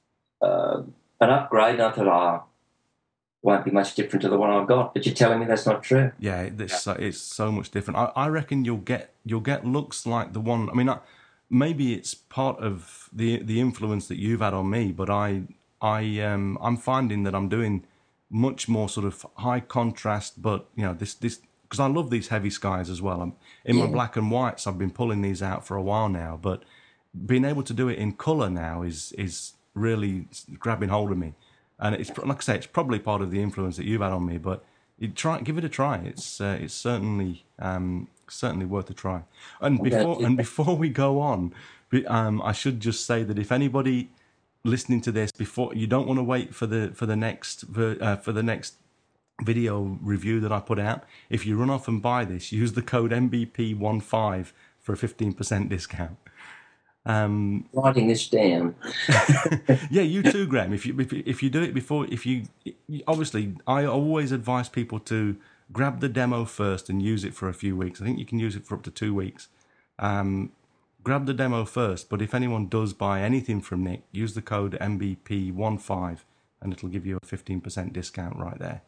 S2: a uh, an upgrade, and I thought, oh, won't be much different to the one I've got. But you're telling me that's not true.
S1: Yeah, it's yeah. it's so much different. I, I reckon you'll get you'll get looks like the one. I mean. I, Maybe it's part of the the influence that you've had on me, but I I um I'm finding that I'm doing much more sort of high contrast, but you know this this because I love these heavy skies as well. I'm in yeah. my black and whites. I've been pulling these out for a while now, but being able to do it in color now is is really grabbing hold of me, and it's like I say, it's probably part of the influence that you've had on me. But you try give it a try. It's uh, it's certainly. Um, Certainly worth a try. And before and before we go on, um, I should just say that if anybody listening to this before you don't want to wait for the for the next uh, for the next video review that I put out, if you run off and buy this, use the code M B P fifteen for a fifteen percent discount. Um,
S2: Writing this down.
S1: Yeah, you too, Graham. If you if, if you do it before, if you obviously, I always advise people to. Grab the demo first and use it for a few weeks. I think you can use it for up to two weeks. Um, grab the demo first, but if anyone does buy anything from Nik, use the code M B P fifteen and it'll give you a fifteen percent discount right there.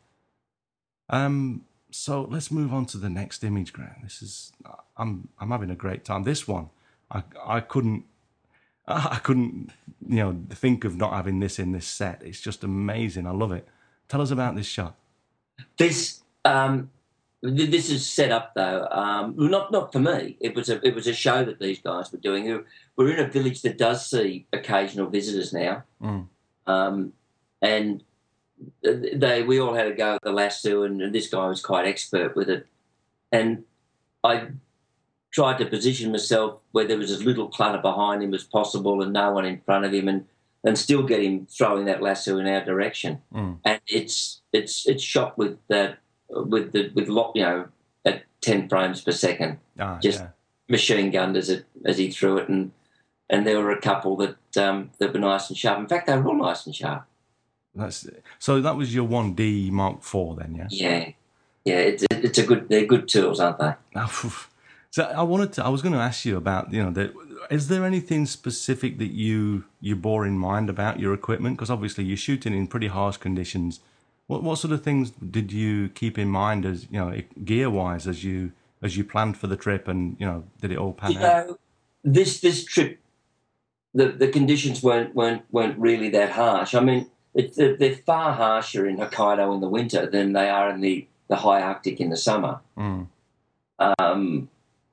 S1: Um, so let's move on to the next image, Graham. This is, I'm I'm having a great time. This one, I I couldn't, I couldn't, you know, think of not having this in this set. It's just amazing. I love it. Tell us about this shot.
S2: This. Um, this is set up though. Um, not not for me. It was a it was a show that these guys were doing. We're in a village that does see occasional visitors now, mm. um, and they we all had a go at the lasso, and, and this guy was quite expert with it. And I tried to position myself where there was as little clutter behind him as possible, and no one in front of him, and and still get him throwing that lasso in our direction. Mm. And it's it's it's shot with that. With the with lock, you know, at ten frames per second, ah, just yeah. machine gunned as it as he threw it, and and there were a couple that um, that were nice and sharp. In fact, they were all nice and sharp.
S1: That's so. That was your one D Mark four, then, yeah.
S2: Yeah, yeah, it's it's a good. They're good tools, aren't they?
S1: So I wanted to. I was going to ask you about, you know, that. Is there anything specific that you you bore in mind about your equipment? Because obviously you're shooting in pretty harsh conditions. What what sort of things did you keep in mind as, you know, gear wise, as you as you planned for the trip, and, you know, did it all pan
S2: You
S1: out?
S2: know, this this trip, the the conditions weren't weren't weren't really that harsh. I mean, it, they're, they're far harsher in Hokkaido in the winter than they are in the the high Arctic in the summer.
S1: Mm.
S2: Um,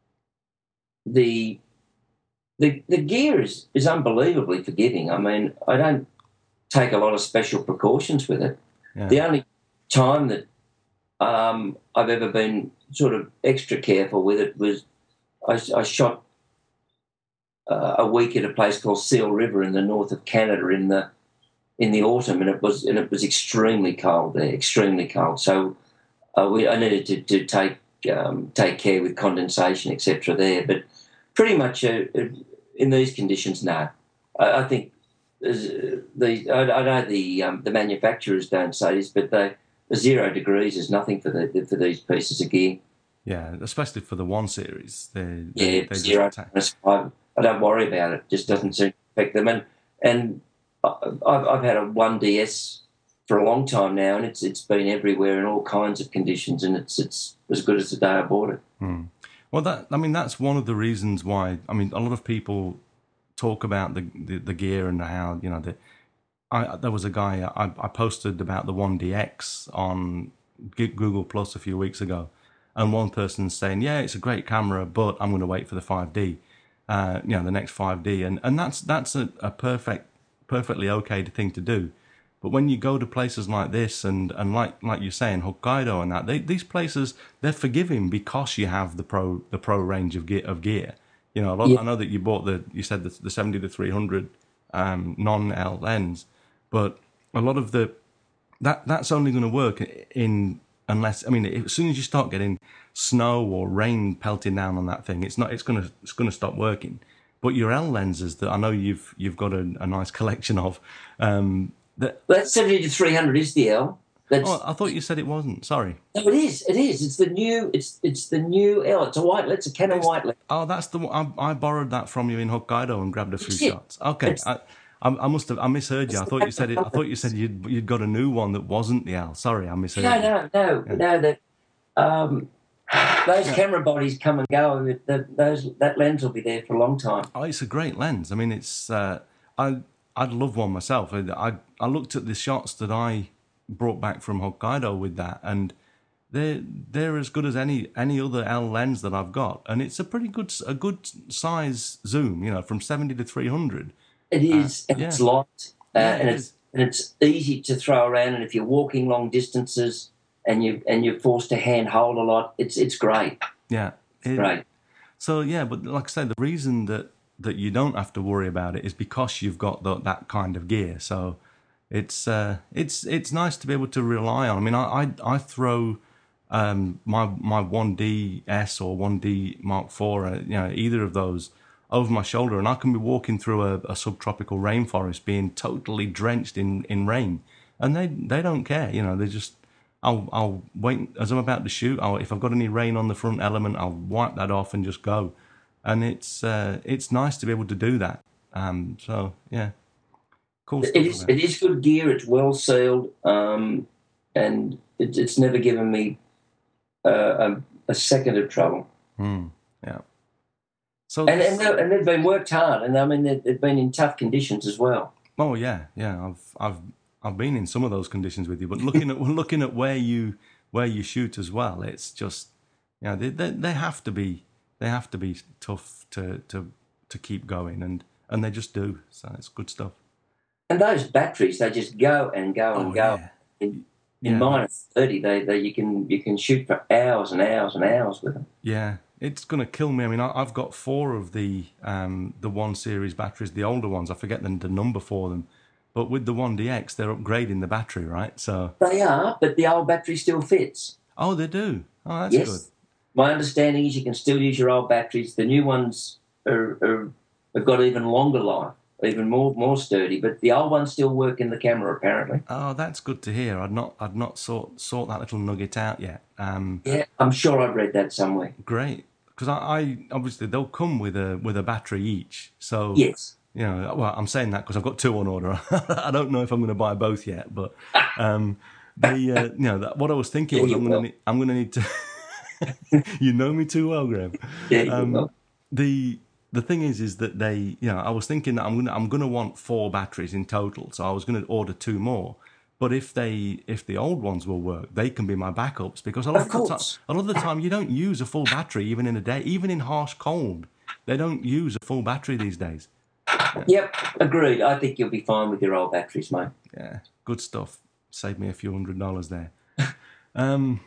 S2: the the the gear is is unbelievably forgiving. I mean, I don't take a lot of special precautions with it.
S1: Yeah.
S2: The only time that um, I've ever been sort of extra careful with it was I, I shot uh, a week at a place called Seal River in the north of Canada in the in the autumn, and it was and it was extremely cold there, extremely cold. So uh, we I needed to, to take um, take care with condensation, et cetera. There, but pretty much uh, in these conditions, no. I, I think the I, I know the um, the manufacturers don't say this, but the, the zero degrees is nothing for the for these pieces of gear.
S1: Yeah, especially for the one series. They, they,
S2: Yeah,
S1: they
S2: zero.
S1: just
S2: I, I don't worry about it. It just doesn't seem to affect them. And and I've I've had a one D S for a long time now, and it's it's been everywhere in all kinds of conditions, and it's it's as good as the day I bought it.
S1: Hmm. Well, that I mean, that's one of the reasons why. I mean, a lot of people talk about the the, the gear and how, you know, the. I, there was a guy I, I posted about the one D X on Google Plus a few weeks ago, and one person's saying, "Yeah, it's a great camera, but I'm going to wait for the five D, uh, you know, the next five D," and and that's that's a, a perfect, perfectly okay thing to do. But when you go to places like this, and, and like like you're saying, Hokkaido and that, they, these places, they're forgiving because you have the pro the pro range of gear of gear. You know, a lot,
S2: Yeah,
S1: I know that you bought the you said the, the seventy to three hundred um, non-L lens, but a lot of the that that's only going to work in unless, I mean, as soon as you start getting snow or rain pelting down on that thing, it's not it's gonna it's gonna stop working. But your L lenses that I know you've you've got a, a nice collection of, um, that.
S2: that seventy to three hundred is the L.
S1: Oh,
S2: That's
S1: I thought you said it wasn't. Sorry.
S2: no, it is. It is. It's the new. It's it's the new L. It's a white. It's a Canon
S1: It's,
S2: white lens.
S1: oh, that's the one. I, I borrowed that from you in Hokkaido and grabbed a few
S2: It's it.
S1: shots. Okay,
S2: It's,
S1: I, I, I must have I misheard you.
S2: it's
S1: I
S2: the
S1: thought you said it. I thought you said
S2: lens.
S1: you'd you'd got a new one that wasn't the L. Sorry, I misheard
S2: No,
S1: you.
S2: no, no,
S1: Yeah.
S2: no. That um, those
S1: Yeah.
S2: camera bodies come and go, and that those that lens will be there for a long time.
S1: Oh, it's a great lens. I mean, it's uh, I I'd love one myself. I, I I looked at the shots that I brought back from Hokkaido with that, and they're they're as good as any any other L lens that I've got, and it's a pretty good a good size zoom. You know, from seventy to three hundred.
S2: It
S1: Uh,
S2: is, and
S1: yeah,
S2: it's light, uh,
S1: yeah,
S2: and
S1: it
S2: it's
S1: is.
S2: and it's easy to throw around. And if you're walking long distances and you and you're forced to hand hold a lot, it's it's great,
S1: Yeah, it,
S2: great.
S1: so yeah, but like I said, the reason that that you don't have to worry about it is because you've got the, that kind of gear. So it's uh, it's it's nice to be able to rely on. I mean, I I, I throw um, my my one D S or one D Mark four, uh, you know, either of those over my shoulder, and I can be walking through a, a subtropical rainforest, being totally drenched in, in rain, and they they don't care. You know, they just I'll I'll wait as I'm about to shoot. I'll, if I've got any rain on the front element, I'll wipe that off and just go. And it's uh, it's nice to be able to do that. Um, so yeah, cool
S2: It
S1: stuff
S2: is
S1: about
S2: it is good gear. It's well sealed, um, and it, it's never given me uh, a, a second of trouble.
S1: it. Mm, yeah. So
S2: And and,
S1: this,
S2: they- and they've been worked hard, and I mean they've, they've been in tough conditions as well.
S1: oh yeah, yeah. I've I've I've been in some of those conditions with you, but looking at looking at where you where you shoot as well, it's just, you know, they they, they have to be they have to be tough to to to keep going, and and they just do. So it's good stuff.
S2: And those batteries, they just go and go and
S1: Oh
S2: go.
S1: yeah,
S2: In, in
S1: yeah, that,
S2: minus thirty, they, they you can you can shoot for hours and hours and hours with them.
S1: yeah. It's gonna kill me. I mean, I, I've got four of the um the one series batteries, the older ones. I forget the, the number for them, but with the one D X, they're upgrading the battery, right? So
S2: They are, but the old battery still fits.
S1: oh, they do. Oh, that's good.
S2: Yes, my understanding is you can still use your old batteries. The new ones are, are have got even longer life. even more more sturdy. But the old ones still work in the camera, apparently.
S1: Oh, that's good to hear. I'd not I'd not sought sought that little nugget out yet. Um,
S2: Yeah, I'm sure I've read that somewhere.
S1: great, because I, I obviously they'll come with a with a battery each. So
S2: Yes.
S1: you know, well, I'm saying that because I've got two on order. I don't know if I'm going to buy both yet, but um, the uh, you know that, what I was thinking
S2: Yeah,
S1: was
S2: you
S1: I'm
S2: will.
S1: going to I'm going to need to. You know me too well, Graham.
S2: Yeah, you
S1: Um,
S2: will.
S1: the the thing is, is that they, you know, I was thinking that I'm gonna I'm gonna want four batteries in total, so I was gonna order two more. But if they if the old ones will work, they can be my backups because a lot
S2: Of
S1: of the time
S2: course.
S1: a lot of the time you don't use a full battery even in a day, even in harsh cold. They don't use a full battery these days.
S2: Yep, agreed. I think you'll be fine with your old batteries, mate.
S1: Yeah, good stuff. Saved me a few hundred dollars there. Um,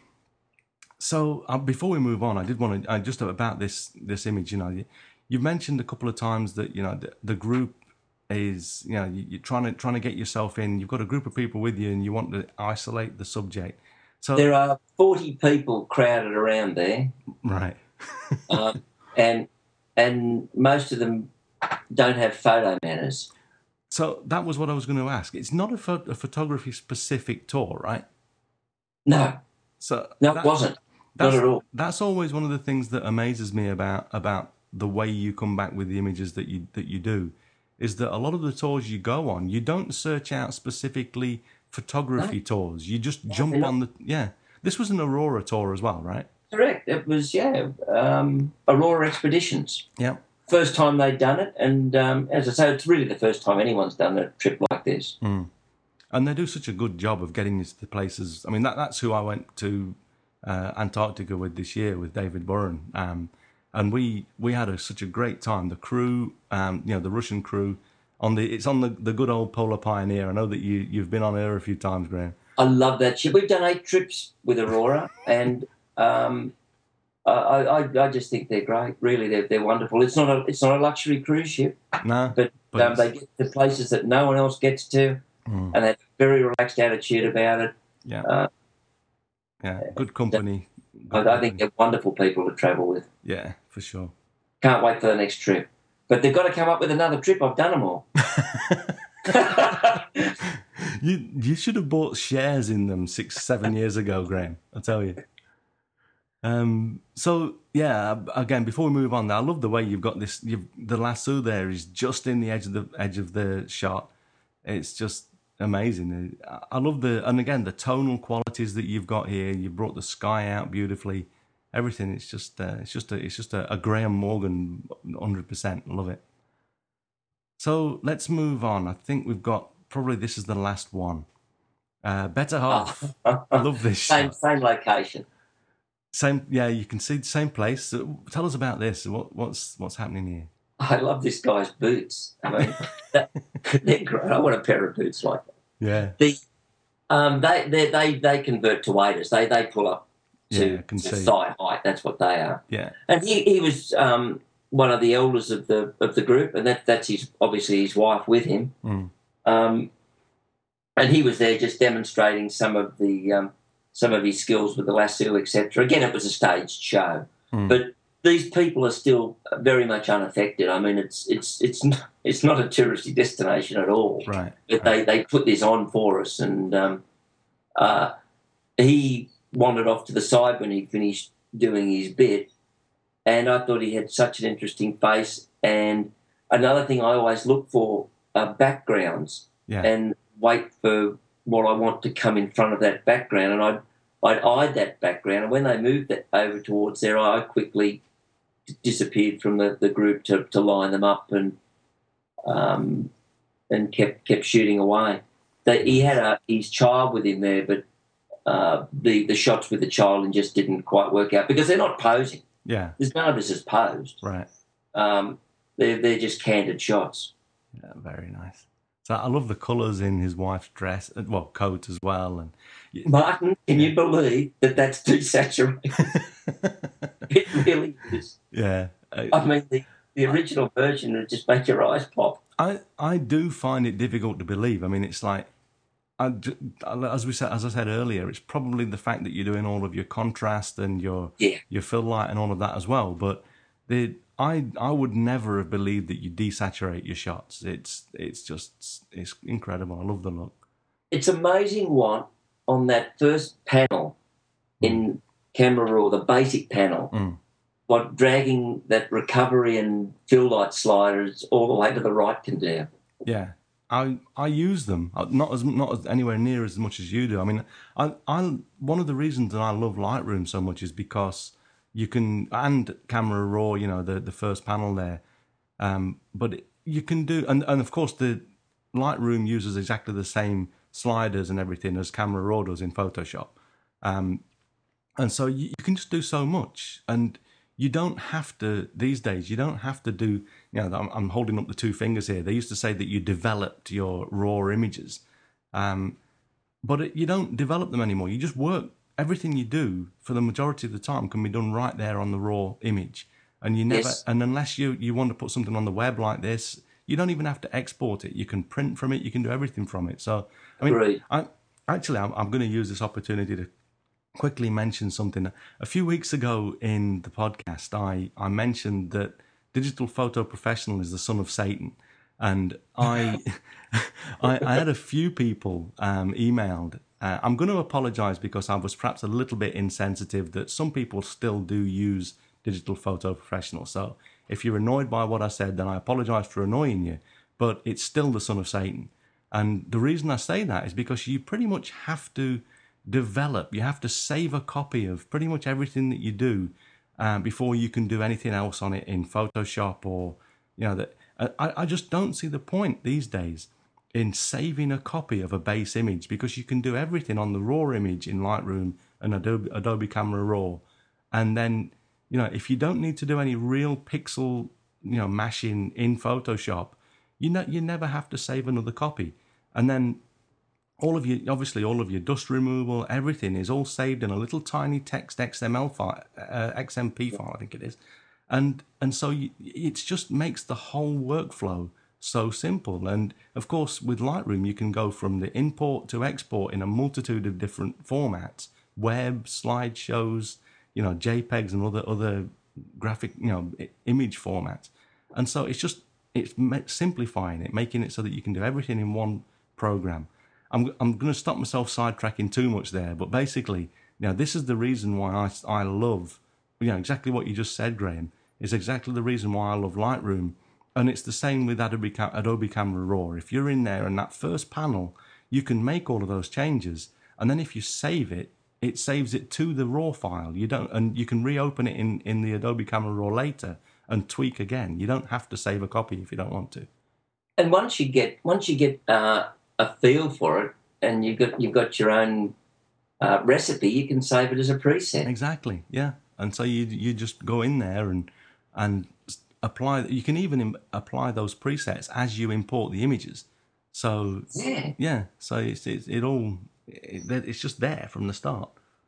S1: so uh, before we move on, I did want to uh, just about this this image. You know, you, you've mentioned a couple of times that you know the, the group is you know you, you're trying to trying to get yourself in. You've got a group of people with you, and you want to isolate the subject. So
S2: There are forty people crowded around there,
S1: right,
S2: um, and and most of them don't have photo manners.
S1: so that was what I was going to ask. It's not a, pho- a photography specific tour, right?
S2: No,
S1: So
S2: no, it
S1: that,
S2: wasn't. Not
S1: that's
S2: at all.
S1: that's always one of the things that amazes me about about the way you come back with the images that you that you do, is that a lot of the tours you go on, you don't search out specifically photography
S2: No,
S1: tours. You just
S2: no, they're
S1: jump
S2: not
S1: on the yeah. This was an Aurora tour as well, right?
S2: correct. It was, yeah, um, Aurora Expeditions.
S1: Yeah.
S2: First time they'd done it, and um, as I say, it's really the first time anyone's done a trip like this.
S1: Mm. And they do such a good job of getting you to the places. I mean, that that's who I went to uh, Antarctica with this year with David Burren, um, and we we had a, such a great time. The crew, um, you know, the Russian crew on the it's on the, the good old Polar Pioneer. I know that you you've been on her a few times, Graham.
S2: I love that ship. We've done eight trips with Aurora, and um, I, I, I just think they're great. Really, they're, they're wonderful. It's not a it's not a luxury cruise ship,
S1: No,
S2: but,
S1: but
S2: um,
S1: it's,
S2: they get to places that no one else gets to,
S1: mm,
S2: and they have a very relaxed attitude about it.
S1: yeah,
S2: Uh,
S1: yeah, good company.
S2: I,
S1: Good
S2: I think
S1: company.
S2: they're wonderful people to travel with.
S1: Yeah, for sure.
S2: Can't wait for the next trip. But they've got to come up with another trip. I've done them all.
S1: you you should have bought shares in them six seven years ago, Graham. I tell you. Um. So yeah. Again, before we move on, I love the way you've got this. You've the lasso there is just in the edge of the edge of the shot. It's just amazing. I I love the and again the tonal qualities that you've got here. You brought the sky out beautifully. Everything. It's just uh, it's just a it's just a, a Graham Morgan hundred percent. Love it. So let's move on. I think we've got probably this is the last one. Uh, Better Half. I love this
S2: same
S1: shot.
S2: same location.
S1: Same, yeah. You can see the same place. So tell us about this. What, what's what's happening here?
S2: I love this guy's boots. I mean, that, they're great. I want a pair of boots like that.
S1: Yeah,
S2: The um, they they they they convert to waders. They they pull up to,
S1: yeah. I can
S2: to
S1: see.
S2: thigh height. That's what they are.
S1: Yeah,
S2: And he he was um, one of the elders of the of the group, and that that's his obviously his wife with him.
S1: mm.
S2: Um, and he was there just demonstrating some of the um, some of his skills with the lasso, et cetera. Again, it was a staged show,
S1: Mm.
S2: but these people are still very much unaffected. I mean, it's it's it's not, it's not a touristy destination at all.
S1: Right.
S2: But
S1: right.
S2: they, they put this on for us, and um, uh, he wandered off to the side when he finished doing his bit, and I thought he had such an interesting face. And another thing I always look for are backgrounds,
S1: Yeah.
S2: and wait for what I want to come in front of that background, and I'd I'd eyed that background, and when they moved that over towards there, I quickly disappeared from the, the group to, to line them up, and um, and kept kept shooting away. They, he had a his child with him there, but uh, the the shots with the child and just didn't quite work out because they're not posing.
S1: Yeah.
S2: There's none of this is posed.
S1: Right.
S2: Um, they're they're just candid shots.
S1: Yeah, very nice. So I love the colours in his wife's dress, uh, well, coat as well, and
S2: Martin, can you believe that that's too saturated? It really is.
S1: yeah.
S2: I mean, the, the original version would just make your eyes pop.
S1: I I do find it difficult to believe. I mean, it's like, I, as we said, as I said earlier, it's probably the fact that you're doing all of your contrast and your
S2: Yeah.
S1: your fill light and all of that as well. But the I I would never have believed that you desaturate your shots. It's it's just it's incredible. I love the look.
S2: It's amazing what on that first panel in Camera Raw, the basic panel,
S1: Mm.
S2: what dragging that recovery and fill light sliders all the way to the right can do.
S1: Yeah, I I use them uh, not as not as anywhere near as much as you do. I mean, I I one of the reasons that I love Lightroom so much is because you can, and Camera Raw, you know, the the first panel there, um, but it, you can do, and and of course the Lightroom uses exactly the same sliders and everything as Camera Raw does in Photoshop, um, and so you, you can just do so much, and you don't have to, these days, you don't have to do, you know, I'm, I'm holding up the two fingers here. They used to say that you developed your raw images, um, but it, you don't develop them anymore. You just work. Everything you do for the majority of the time can be done right there on the raw image. And you never,
S2: Yes.
S1: and unless you, you want to put something on the web like this, you don't even have to export it. You can print from it. You can do everything from it. So, I mean,
S2: Agreed.
S1: I, actually, I'm, I'm going to use this opportunity to quickly mention something. A few weeks ago in the podcast, I, I mentioned that digital photo professional is the son of Satan. And I, I, I had a few people um, emailed. Uh, I'm going to apologize because I was perhaps a little bit insensitive that some people still do use digital photo professional. So if you're annoyed by what I said, then I apologize for annoying you, but it's still the son of Satan. And the reason I say that is because you pretty much have to develop, you have to save a copy of pretty much everything that you do um, before you can do anything else on it in Photoshop or, you know, that I, I just don't see the point these days in saving a copy of a base image because you can do everything on the raw image in Lightroom and Adobe, Adobe Camera Raw. And then, you know, if you don't need to do any real pixel, you know, mashing in Photoshop, you know, you never have to save another copy. And then all of your, obviously all of your dust removal, everything is all saved in a little tiny text X M L file, uh, X M P file, I think it is. And and so you, it just makes the whole workflow so simple. And of course, with Lightroom, you can go from the import to export in a multitude of different formats, web, slideshows, you know, JPEGs and other other graphic, you know, image formats. And so it's just, it's simplifying it, making it so that you can do everything in one program. I'm I'm going to stop myself sidetracking too much there, but basically, you know, this is the reason why I, I love, you know, exactly what you just said, Graham, is exactly the reason why I love Lightroom. And it's the same with Adobe, Adobe Camera Raw. If you're in there and that first panel, you can make all of those changes. And then if you save it, it saves it to the raw file. You don't, and you can reopen it in, in the Adobe Camera Raw later and tweak again. You don't have to save a copy if you don't want to.
S2: And once you get once you get uh, a feel for it, and you've got you've got your own uh, recipe, you can save it as a preset.
S1: Exactly, yeah. And so you you just go in there and and apply. You can even im- apply those presets as you import the images. So
S2: Yeah.
S1: yeah. So it's, it's it all it, it's just there from the start.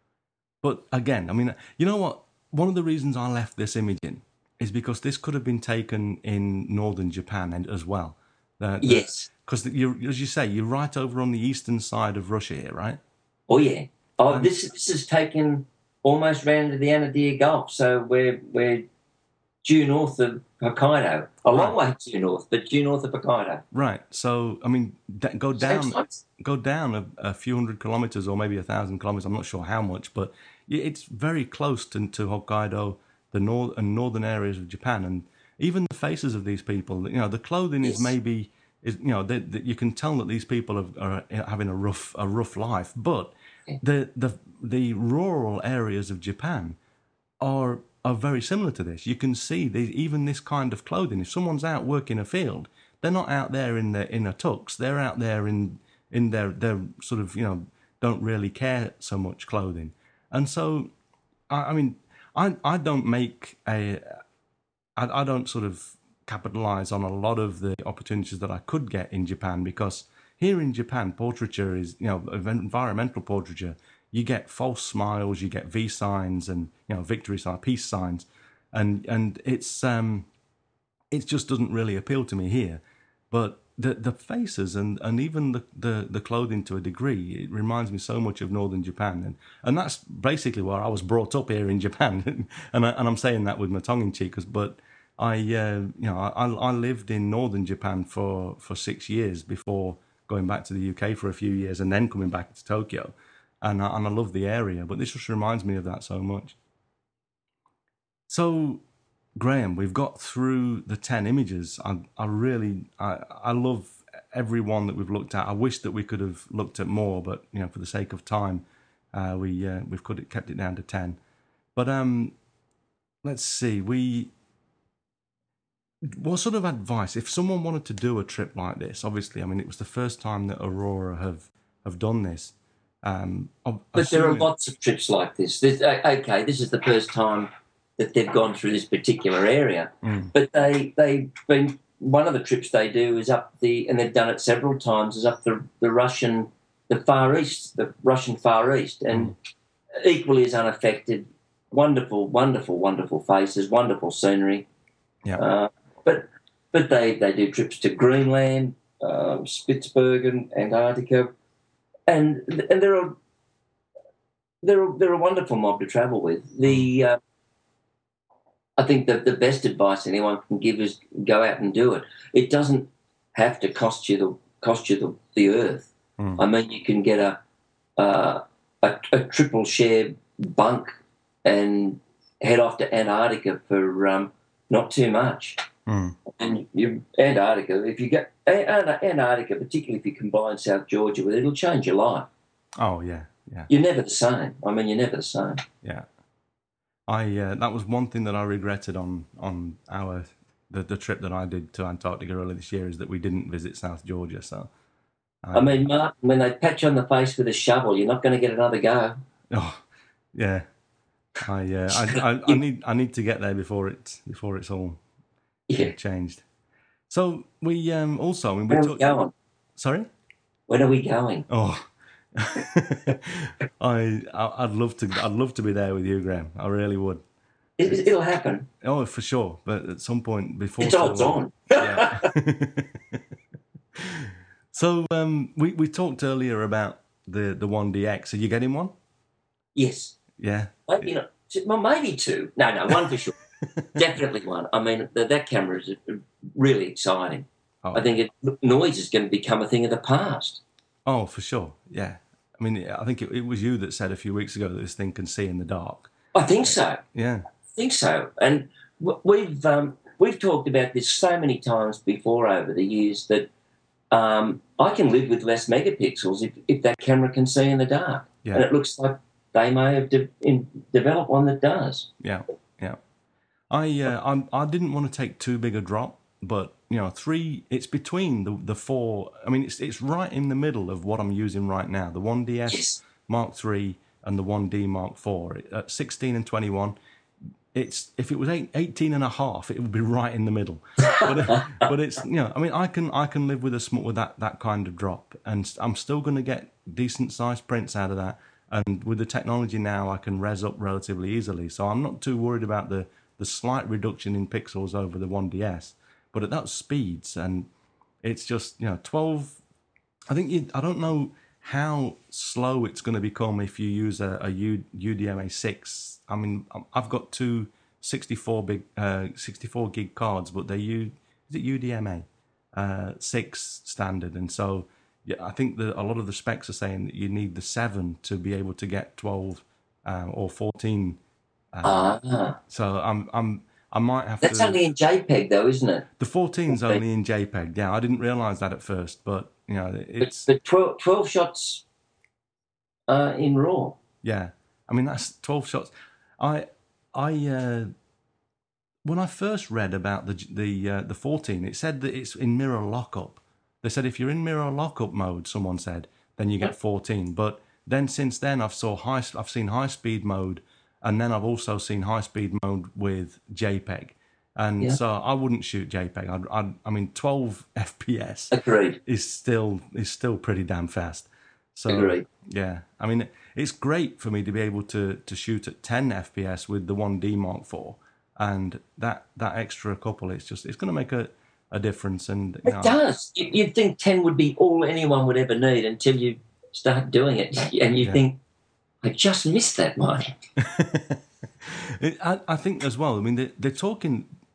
S1: But again, I mean, you know what? One of the reasons I left this image in is because this could have been taken in northern Japan and as well. The, the,
S2: Yes.
S1: Because you, as you say, you're right over on the eastern side of Russia here, right?
S2: Oh yeah. Oh,
S1: And-
S2: this this is taken almost round to the Anadyr Gulf, so we're we're due north of Hokkaido. A long way due north, but due north of Hokkaido.
S1: Right. So, I mean, d- go
S2: Same
S1: down,
S2: size.
S1: go down a, a few hundred kilometers or maybe a thousand kilometers. I'm not sure how much, but y- it's very close to, to Hokkaido, the north and northern areas of Japan, and even the faces of these people. You know, the clothing is
S2: Yes.
S1: maybe is you know that that you can tell that these people are, are having a rough a rough life, but the the the rural areas of Japan are are very similar to this. You can see the, even this kind of clothing. If someone's out working a field, they're not out there in their in a tux. They're out there in in their their sort of you know don't really care so much clothing. And so, I, I mean, I I don't make a I, I don't sort of capitalize on a lot of the opportunities that I could get in Japan because here in Japan, portraiture is you know environmental portraiture. You get false smiles, you get V signs, and you know victory signs, peace signs, and and it's um, it just doesn't really appeal to me here. But the the faces and, and even the, the, the clothing to a degree, it reminds me so much of northern Japan, and and that's basically where I was brought up here in Japan, and I, and I'm saying that with my tongue in cheek, but I, uh, you know, I, I lived in northern Japan for, for six years before going back to the U K for a few years and then coming back to Tokyo, and I, and I love the area. But this just reminds me of that so much. So, Graham, we've got through the ten images. I, I really, I, I love every one that we've looked at. I wish that we could have looked at more, but you know, for the sake of time, uh, we uh, we've cut it, kept it down to ten. But um, let's see, we. What sort of advice, if someone wanted to do a trip like this? Obviously, I mean, it was the first time that Aurora have have done this. Um,
S2: but there are lots of trips like this. There's, okay, this is the first time that they've gone through this particular area,
S1: mm.
S2: but they they've been. One of the trips they do is up the, and they've done it several times, is up the the Russian, the Far East, the Russian Far East, and
S1: mm.
S2: equally as unaffected. Wonderful, wonderful, wonderful faces, wonderful scenery.
S1: Yeah.
S2: Uh, But but they, they do trips to Greenland, um, Spitsbergen, Antarctica, and and they're a they're a, they're a wonderful mob to travel with. The uh, I think that the best advice anyone can give is go out and do it. It doesn't have to cost you the cost you the, the earth.
S1: Mm.
S2: I mean, you can get a, uh, a a triple share bunk and head off to Antarctica for um, not too much.
S1: Mm.
S2: And you, Antarctica, if you get Antarctica, particularly if you combine South Georgia with it, it'll change your life.
S1: Oh yeah, yeah.
S2: You're never the same. I mean, you're never the same.
S1: Yeah, I uh, that was one thing that I regretted on on our the, the trip that I did to Antarctica earlier this year, is that we didn't visit South Georgia. So,
S2: I, I mean, Martin, when they pat you on the face with a shovel, you're not going to get another go.
S1: Oh, yeah. I uh, I, I I need I need to get there before it's before it's all.
S2: Yeah.
S1: Changed. So we um also I mean, we
S2: Where are
S1: talk-
S2: we going?
S1: Sorry?
S2: When are we going?
S1: Oh, I I'd love to I'd love to be there with you, Graham. I really would.
S2: It, it'll happen.
S1: Oh, for sure. But at some point before.
S2: It's odds on.
S1: Yeah. So um, we we talked earlier about the the one D X. Are you getting one?
S2: Yes.
S1: Yeah.
S2: Maybe not. Well, maybe two. No, no, one for sure. Definitely one. I mean, that, that camera is really exciting.
S1: Oh.
S2: I think it, noise is going to become a thing of the past.
S1: Oh, for sure. Yeah. I mean, I think it, it was you that said a few weeks ago that this thing can see in the dark.
S2: I think so.
S1: Yeah.
S2: I think so. And we've um, we've talked about this so many times before over the years that um, I can live with less megapixels if, if that camera can see in the dark.
S1: Yeah.
S2: And it looks like they may have de- in, developed one that does.
S1: Yeah. Yeah. I uh, I'm, I didn't want to take too big a drop, but you know, three. It's between the the four. I mean, it's it's right in the middle of what I'm using right now. The one D S
S2: Yes.
S1: Mark three and the one D Mark four at sixteen and twenty-one. It's if it was eight, eighteen and a half, it would be right in the middle. But, but it's you know, I mean, I can I can live with a small with that that kind of drop, and I'm still going to get decent sized prints out of that. And with the technology now, I can res up relatively easily, so I'm not too worried about the the slight reduction in pixels over the one D S, but at those speeds, and it's just, you know, twelve, I think, you, I don't know how slow it's going to become if you use a, a U, U D M A six. I mean, I've got two sixty-four big, uh, sixty-four gig cards, but they use, is it U D M A uh, six standard, and so yeah, I think that a lot of the specs are saying that you need the seven to be able to get twelve uh, or fourteen. Uh,
S2: Ah.
S1: So I'm I'm I might have
S2: That's
S1: to.
S2: only in JPEG, though, isn't it?
S1: The fourteen's only in JPEG. Yeah, I didn't realise that at first, but you know,
S2: But,
S1: it's
S2: but twelve, twelve shots uh, in RAW.
S1: yeah. I mean, that's twelve shots. I I uh, when I first read about the the uh, the fourteen, it said that it's in mirror lockup. They said if you're in mirror lockup mode, someone said, then you get fourteen. But then since then, I've saw high I've seen high speed mode. And then I've also seen high-speed mode with JPEG, and
S2: Yeah.
S1: so I wouldn't shoot JPEG. I'd, I'd, I mean, twelve F P S
S2: Agreed.
S1: is still is still pretty damn fast. So
S2: Agreed.
S1: yeah, I mean, it's great for me to be able to to shoot at ten F P S with the one D Mark four, and that that extra couple, it's just it's going to make a, a difference. And you
S2: It
S1: know,
S2: does. You- You'd think ten would be all anyone would ever need until you start doing it, and you
S1: Yeah.
S2: think, I just missed that one.
S1: It, I, I think as well. I mean, they, they're talking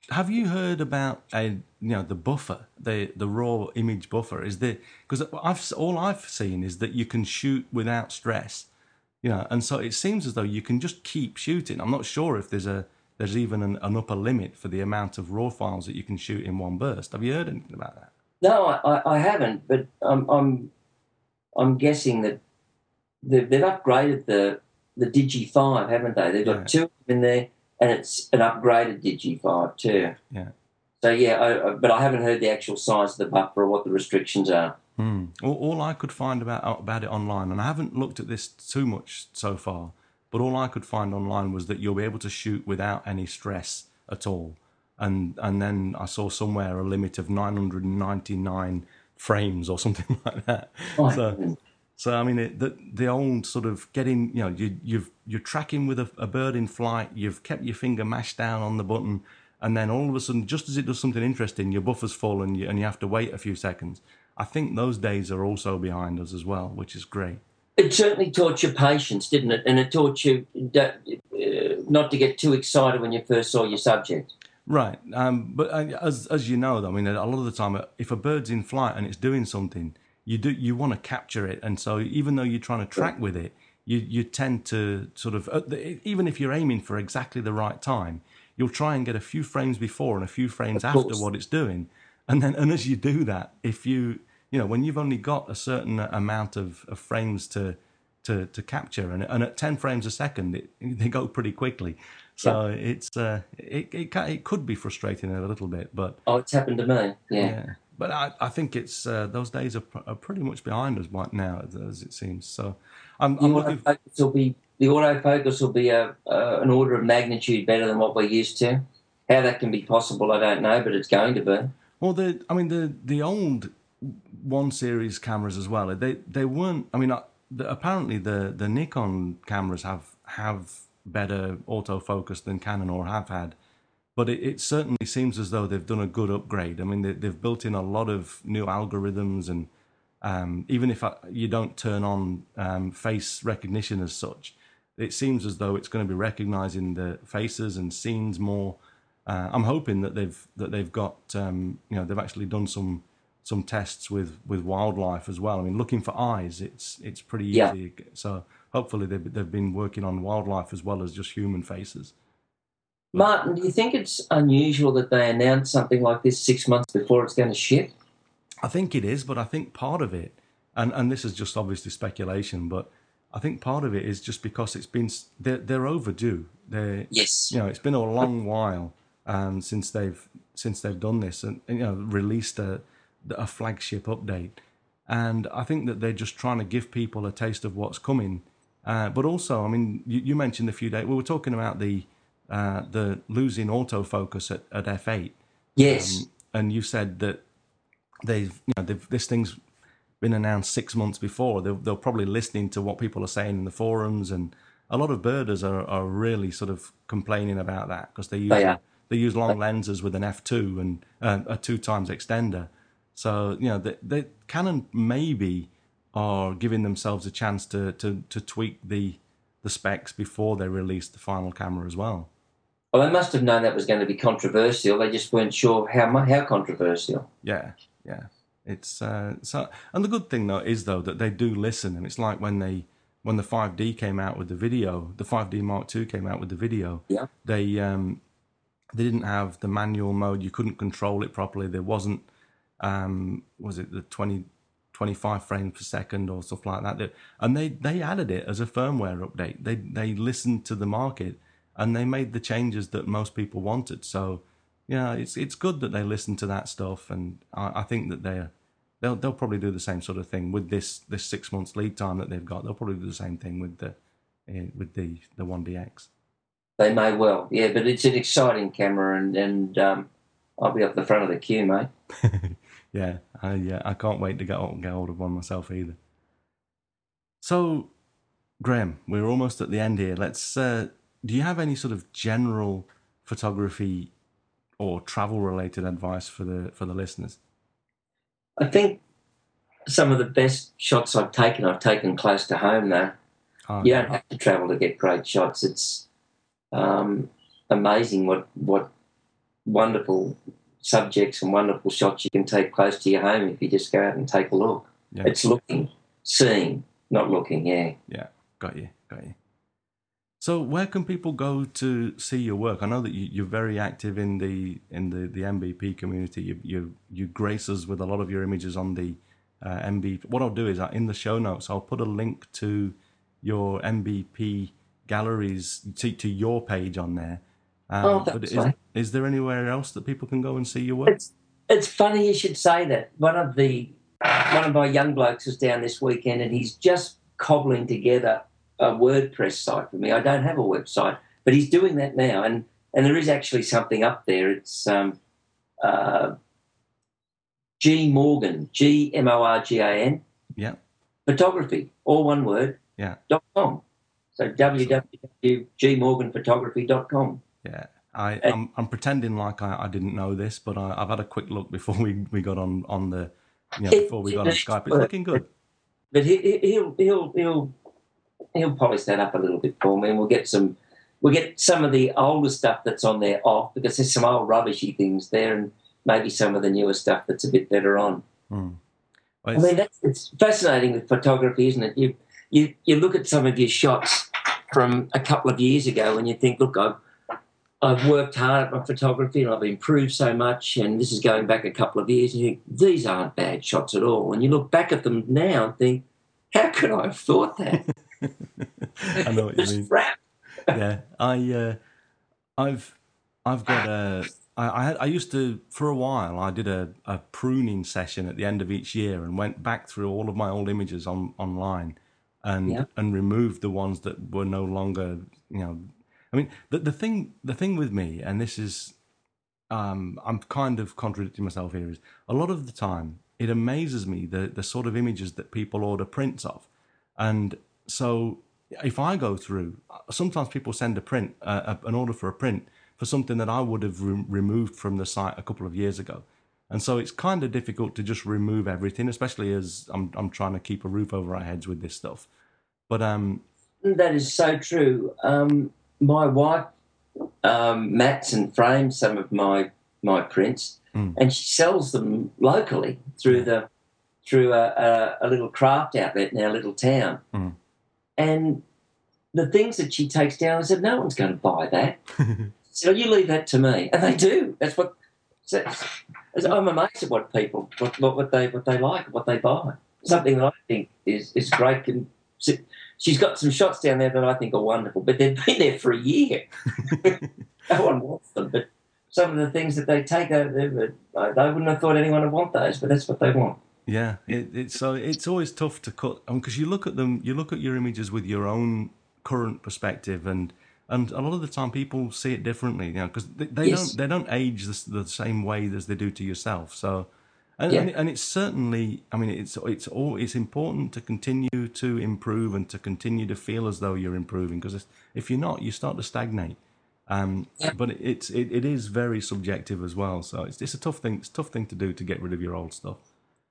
S1: have you heard about a you know the buffer, the the raw image buffer? Is there because I've all I've seen is that you can shoot without stress, you know, and so it seems as though you can just keep shooting. I'm not sure if there's a there's even an, an upper limit for the amount of raw files that you can shoot in one burst. Have you heard anything about that?
S2: No, I, I haven't, but I'm I'm I'm guessing that they've, they've upgraded the the Digi five, haven't they? They've got
S1: Yeah.
S2: two in there, and it's an upgraded Digi five too.
S1: Yeah.
S2: So yeah, I, I, but I haven't heard the actual size of the buffer or what the restrictions are.
S1: Hmm. All, all I could find about about it online, and I haven't looked at this too much so far, but all I could find online was that you'll be able to shoot without any stress at all. And and then I saw somewhere a limit of nine hundred ninety-nine frames or something like that.
S2: Oh,
S1: So, so I mean, it, the the old sort of getting, you know, you you've you're tracking with a, a bird in flight, you've kept your finger mashed down on the button, and then all of a sudden, just as it does something interesting, your buffer's full and you and you have to wait a few seconds. I think those days are also behind us as well, which is great.
S2: It certainly taught you patience, didn't it? And it taught you uh, not to get too excited when you first saw your subject.
S1: Right, um, but uh, as as you know, I mean, a lot of the time, uh, if a bird's in flight and it's doing something, you do you want to capture it, and so even though you're trying to track with it, you you tend to sort of uh, the, even if you're aiming for exactly the right time, you'll try and get a few frames before and a few frames after what it's doing, and then and as you do that, if you you know when you've only got a certain amount of, of frames to to to capture, and and at ten frames a second, it, they go pretty quickly. So yeah. it's uh, it it it could be frustrating a little bit, but
S2: oh, it's happened to me. Yeah,
S1: yeah. But I, I think it's uh, those days are, are pretty much behind us right now, as it seems. So I'm,
S2: the
S1: I'm looking.
S2: Autofocus will be the autofocus will be a, uh, an order of magnitude better than what we're used to. How that can be possible, I don't know, but it's going to be.
S1: Well, the I mean the the old one series cameras as well. They they weren't. I mean, uh, the, apparently the the Nikon cameras have have. better autofocus than Canon or have had, but it, it certainly seems as though they've done a good upgrade. I mean, they, they've built in a lot of new algorithms, and um, even if I, you don't turn on um, face recognition as such, it seems as though it's going to be recognizing the faces and scenes more. Uh, I'm hoping that they've that they've got um, you know they've actually done some some tests with, with wildlife as well. I mean, looking for eyes, it's it's pretty easy. Yeah. So hopefully they've, they've been working on wildlife as well as just human faces.
S2: Martin, do you think it's unusual that they announce something like this six months before it's going to ship?
S1: I think it is, but I think part of it, and, and this is just obviously speculation, but I think part of it is just because it's been, they're, they're overdue. They're,
S2: yes.
S1: You know, it's been a long while um, since they've since they've done this and, you know, released a, a flagship update. And I think that they're just trying to give people a taste of what's coming. Uh, but also, I mean, you, you mentioned a few days, we were talking about the uh, the losing autofocus at, at F eight.
S2: Yes.
S1: Um, and you said that they've, you know, they've, this thing's been announced six months before. They're, they're probably listening to what people are saying in the forums. And a lot of birders are, are really sort of complaining about that because they use,
S2: they,
S1: they use long lenses with an F two and uh, a two times extender. So, you know, the, the Canon maybe are giving themselves a chance to, to, to tweak the the specs before they release the final camera as well.
S2: Well, they must have known that was going to be controversial. They just weren't sure how how controversial.
S1: Yeah, yeah. It's uh, so, and the good thing though is though that they do listen, and it's like when they when the five D came out with the video, the five D Mark two came out with the video.
S2: Yeah.
S1: They um they didn't have the manual mode. You couldn't control it properly. There wasn't um was it the twenty twenty-five frames per second or stuff like that. And they, they added it as a firmware update. They they listened to the market and they made the changes that most people wanted. So, yeah, it's it's good that they listen to that stuff. And I, I think that they're, they'll they'll probably do the same sort of thing with this this six months lead time that they've got. They'll probably do the same thing with the uh, with the the one D X.
S2: They may well, yeah. But it's an exciting camera, and and um, I'll be up the front of the queue, mate.
S1: Yeah, I, yeah, I can't wait to get hold, get hold of one myself either. So, Graham, we're almost at the end here. Let's. Uh, do you have any sort of general photography or travel-related advice for the for the listeners?
S2: I think some of the best shots I've taken, I've taken close to home. Though oh, you yeah. don't have to travel to get great shots. It's um, amazing what what wonderful subjects and wonderful shots you can take close to your home if you just go out and take a look.
S1: Yeah.
S2: It's looking, seeing, not looking, yeah.
S1: Yeah, got you, got you. So where can people go to see your work? I know that you, you're very active in the in the, the M B P community. You, you you grace us with a lot of your images on the uh, M B P. What I'll do is uh, in the show notes, I'll put a link to your M B P galleries, to, to your page on there. Um,
S2: Oh,
S1: but
S2: that's
S1: is,
S2: right.
S1: is there anywhere else that people can go and see your work?
S2: It's, it's funny you should say that. One of the one of my young blokes was down this weekend and he's just cobbling together a WordPress site for me. I don't have a website, but he's doing that now, and, and there is actually something up there. It's um, uh, G Morgan, G M O R G A N,
S1: Yeah,
S2: photography, all one word,
S1: yeah,
S2: dot com. So w w w dot g morgan photography dot com.
S1: yeah. I, I'm I'm pretending like I, I didn't know this, but I, I've had a quick look before we, we got on, on the you know
S2: It-
S1: before we
S2: it
S1: got on
S2: needs
S1: Skype. It's
S2: work.
S1: looking good.
S2: But he, he- he'll he'll he'll he'll polish that up a little bit for me, and we'll get some we'll get some of the older stuff that's on there off, because there's some old rubbishy things there, and maybe some of the newer stuff that's a bit better on.
S1: Hmm. Well,
S2: I
S1: it's-
S2: mean, that's it's fascinating with photography, isn't it? You you you look at some of your shots from a couple of years ago, and you think, look, I've I've worked hard at my photography and I've improved so much, and this is going back a couple of years, and you think, these aren't bad shots at all. And you look back at them now and think, how could I have thought that?
S1: I know what you
S2: It's
S1: mean.
S2: crap.
S1: Yeah, I, uh, I've, I've got a. I, I, had, I used to for a while. I did a, a pruning session at the end of each year and went back through all of my old images on online, and
S2: Yeah.
S1: and removed the ones that were no longer. You know, I mean, the the thing the thing with me, and this is, um, I'm kind of contradicting myself here. Is a lot of the time it amazes me the the sort of images that people order prints of, and so if I go through, sometimes people send a print, uh, an order for a print for something that I would have re- removed from the site a couple of years ago, and so it's kind of difficult to just remove everything, especially as I'm I'm trying to keep a roof over our heads with this stuff. But um,
S2: That is so true. Um, my wife um, mats and frames some of my my prints,
S1: Mm.
S2: and she sells them locally through the through a, a, a little craft outlet in our little town.
S1: Mm.
S2: And the things that she takes down, I said, no one's going to buy that. So you leave that to me, and they do. That's what. So, I'm amazed at what people what, what what they what they like, what they buy. Something that I think is is great. Can, she's got some shots down there that I think are wonderful, but they've been there for a year. No one wants them, but some of the things that they take over there, I, I wouldn't have thought anyone would want those, but that's what they want.
S1: Yeah, it, it's so it's always tough to cut because you look at them, you look at your images with your own current perspective, and and a lot of the time people see it differently, you know, because they, they
S2: Yes.
S1: don't they don't age the, the same way as they do to yourself. So, and
S2: Yeah.
S1: and, and it's certainly, I mean, it's it's all it's important to continue to improve and to continue to feel as though you're improving, because if you're not, you start to stagnate. Um,
S2: Yeah.
S1: but it's it, it is very subjective as well. So it's it's a tough thing. It's a tough thing to do to get rid of your old stuff.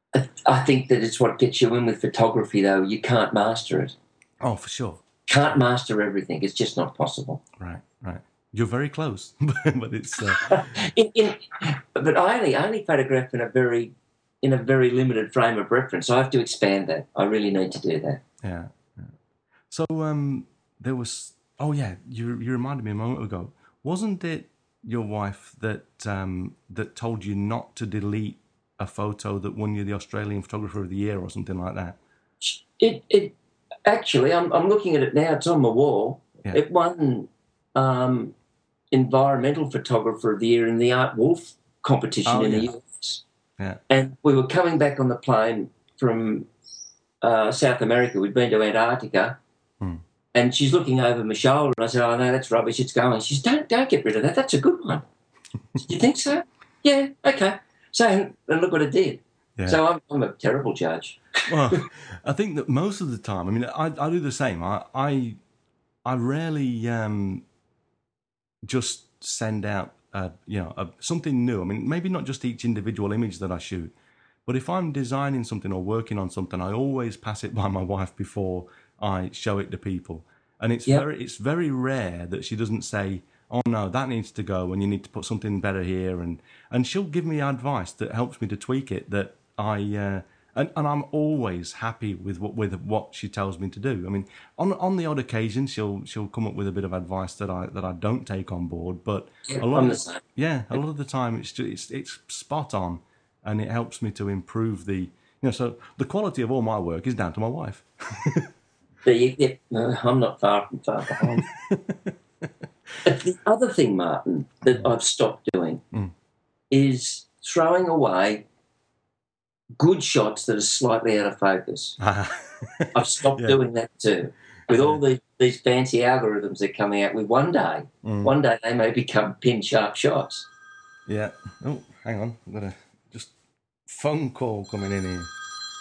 S2: I think that it's what gets you in with photography, though. You can't master it.
S1: Oh, for sure.
S2: Can't master everything. It's just not possible.
S1: Right, right. You're very close, but it's uh,
S2: in, in, but I only I only photograph in a very in a very limited frame of reference. So I have to expand that. I really need to do that.
S1: yeah, yeah. So um, there was. Oh yeah, you you reminded me a moment ago. Wasn't it your wife that um, that told you not to delete a photo that won you the Australian Photographer of the Year or something like that?
S2: It it actually I'm I'm looking at it now. It's on my wall.
S1: Yeah.
S2: It won um, Environmental Photographer of the Year in the Art Wolf competition
S1: Oh,
S2: in
S1: yeah.
S2: the U S.
S1: Yeah.
S2: And we were coming back on the plane from uh, South America. We'd been to Antarctica.
S1: Hmm.
S2: And she's looking over my shoulder, and I said, "Oh no, that's rubbish. It's going." She says, "Don't, don't get rid of that. That's a good one." Do you think so? Yeah, okay. So, and look what it did.
S1: Yeah.
S2: So I'm, I'm a terrible judge.
S1: Well, I think that most of the time, I mean, I, I do the same. I I, I rarely um, just send out, uh, you know, a, something new. I mean, maybe not just each individual image that I shoot, but if I'm designing something or working on something, I always pass it by my wife before I show it to people. And it's
S2: Yep.
S1: very it's very rare that she doesn't say, oh no, that needs to go, and you need to put something better here, and and she'll give me advice that helps me to tweak it. That I uh, and and I'm always happy with what with what she tells me to do. I mean, on on the odd occasion, she'll she'll come up with a bit of advice that I that I don't take on board, but
S2: Yeah,
S1: a lot
S2: I'm
S1: of
S2: the same.
S1: yeah, a lot of the time it's just, it's it's spot on, and it helps me to improve the you know. So the quality of all my work is down to my wife.
S2: So you, yeah, no, I'm not far from far behind. But the other thing, Martin, that I've stopped doing
S1: Mm.
S2: is throwing away good shots that are slightly out of focus. I've stopped
S1: Yeah.
S2: doing that too. With all the, these fancy algorithms that come out with one day,
S1: Mm.
S2: one day they may become pin sharp shots.
S1: Yeah. Oh, hang on. I've got a just phone call coming in here.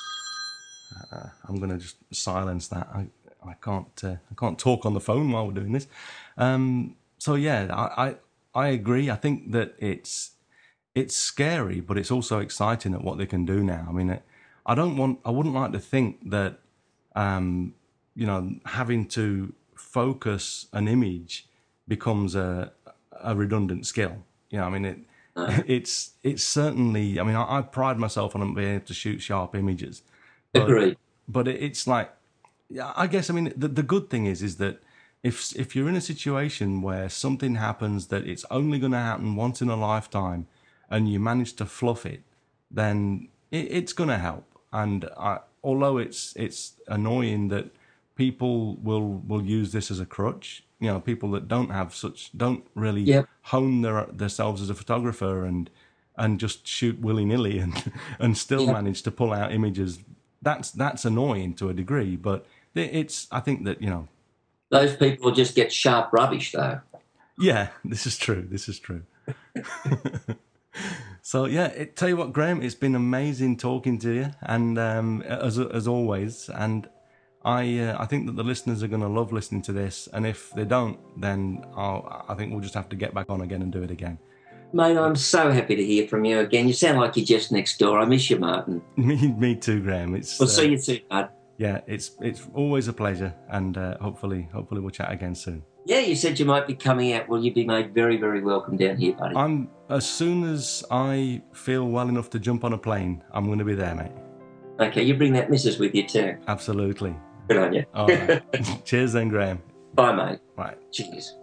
S1: Uh, I'm going to just silence that. I I can't uh, I can't talk on the phone while we're doing this. Um, so yeah, I, I I agree. I think that it's it's scary, but it's also exciting at what they can do now. I mean, it, I don't want I wouldn't like to think that um, you know having to focus an image becomes a a redundant skill. You know, I mean it.
S2: No.
S1: It's it's certainly. I mean, I, I pride myself on being able to shoot sharp images. But,
S2: Agreed.
S1: But it, it's like, yeah, I guess. I mean, the the good thing is, is that if if you're in a situation where something happens that it's only going to happen once in a lifetime, and you manage to fluff it, then it, it's going to help. And I, although it's it's annoying that people will will use this as a crutch, you know, people that don't have such don't really
S2: Yep.
S1: hone their themselves as a photographer and and just shoot willy nilly and and still
S2: Yep.
S1: manage to pull out images. That's that's annoying to a degree, but it's. I think that you know.
S2: Those people just get sharp rubbish, though.
S1: Yeah, this is true. This is true. So yeah, it, tell you what, Graham, it's been amazing talking to you, and um, as as always, and I uh, I think that the listeners are going to love listening to this, and if they don't, then I'll, I think we'll just have to get back on again and do it again.
S2: Mate, I'm so happy to hear from you again. You sound like you're just next door. I miss you, Martin.
S1: Me, me too, Graham. It's
S2: We'll
S1: uh,
S2: see you soon, bud.
S1: Yeah, it's it's always a pleasure, and uh, hopefully hopefully we'll chat again soon.
S2: Yeah, you said you might be coming out. Will you be made very, very welcome down here, buddy?
S1: I'm as soon as I feel well enough to jump on a plane, I'm going to be there, mate.
S2: Okay, you bring that missus with you too.
S1: Absolutely.
S2: Good on you.
S1: All right. Cheers then, Graham.
S2: Bye, mate.
S1: Right.
S2: Cheers.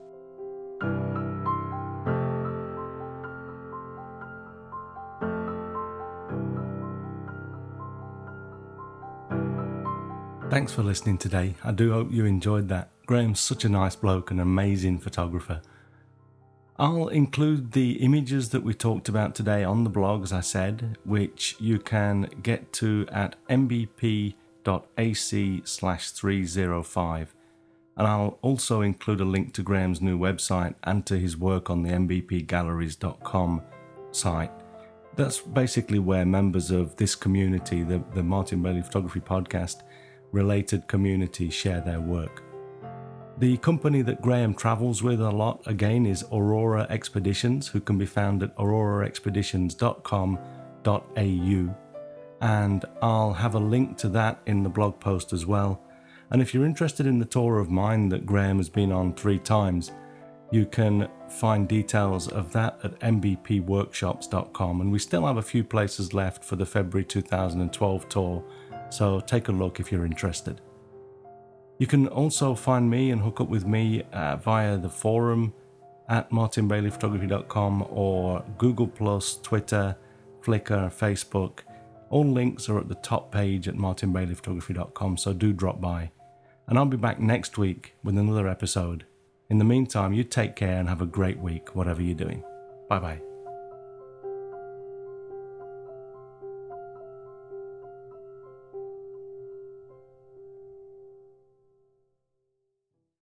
S1: Thanks for listening today. I do hope you enjoyed that. Graham's such a nice bloke and amazing photographer. I'll include the images that we talked about today on the blog, as I said, which you can get to at mbp.ac slash 305. And I'll also include a link to Graham's new website and to his work on the m b p galleries dot com site. That's basically where members of this community, the, the Martin Bailey Photography Podcast, related community, share their work. The company that Graham travels with a lot, again, is Aurora Expeditions, who can be found at aurora expeditions dot com dot a u. And I'll have a link to that in the blog post as well. And if you're interested in the tour of mine that Graham has been on three times, you can find details of that at m b p workshops dot com. And we still have a few places left for the February two thousand twelve tour, so take a look if you're interested. You can also find me and hook up with me uh, via the forum at martin bailey photography dot com or Google plus, Twitter, Flickr, Facebook. All links are at the top page at martin bailey photography dot com, so do drop by. And I'll be back next week with another episode. In the meantime, you take care and have a great week, whatever you're doing. Bye-bye.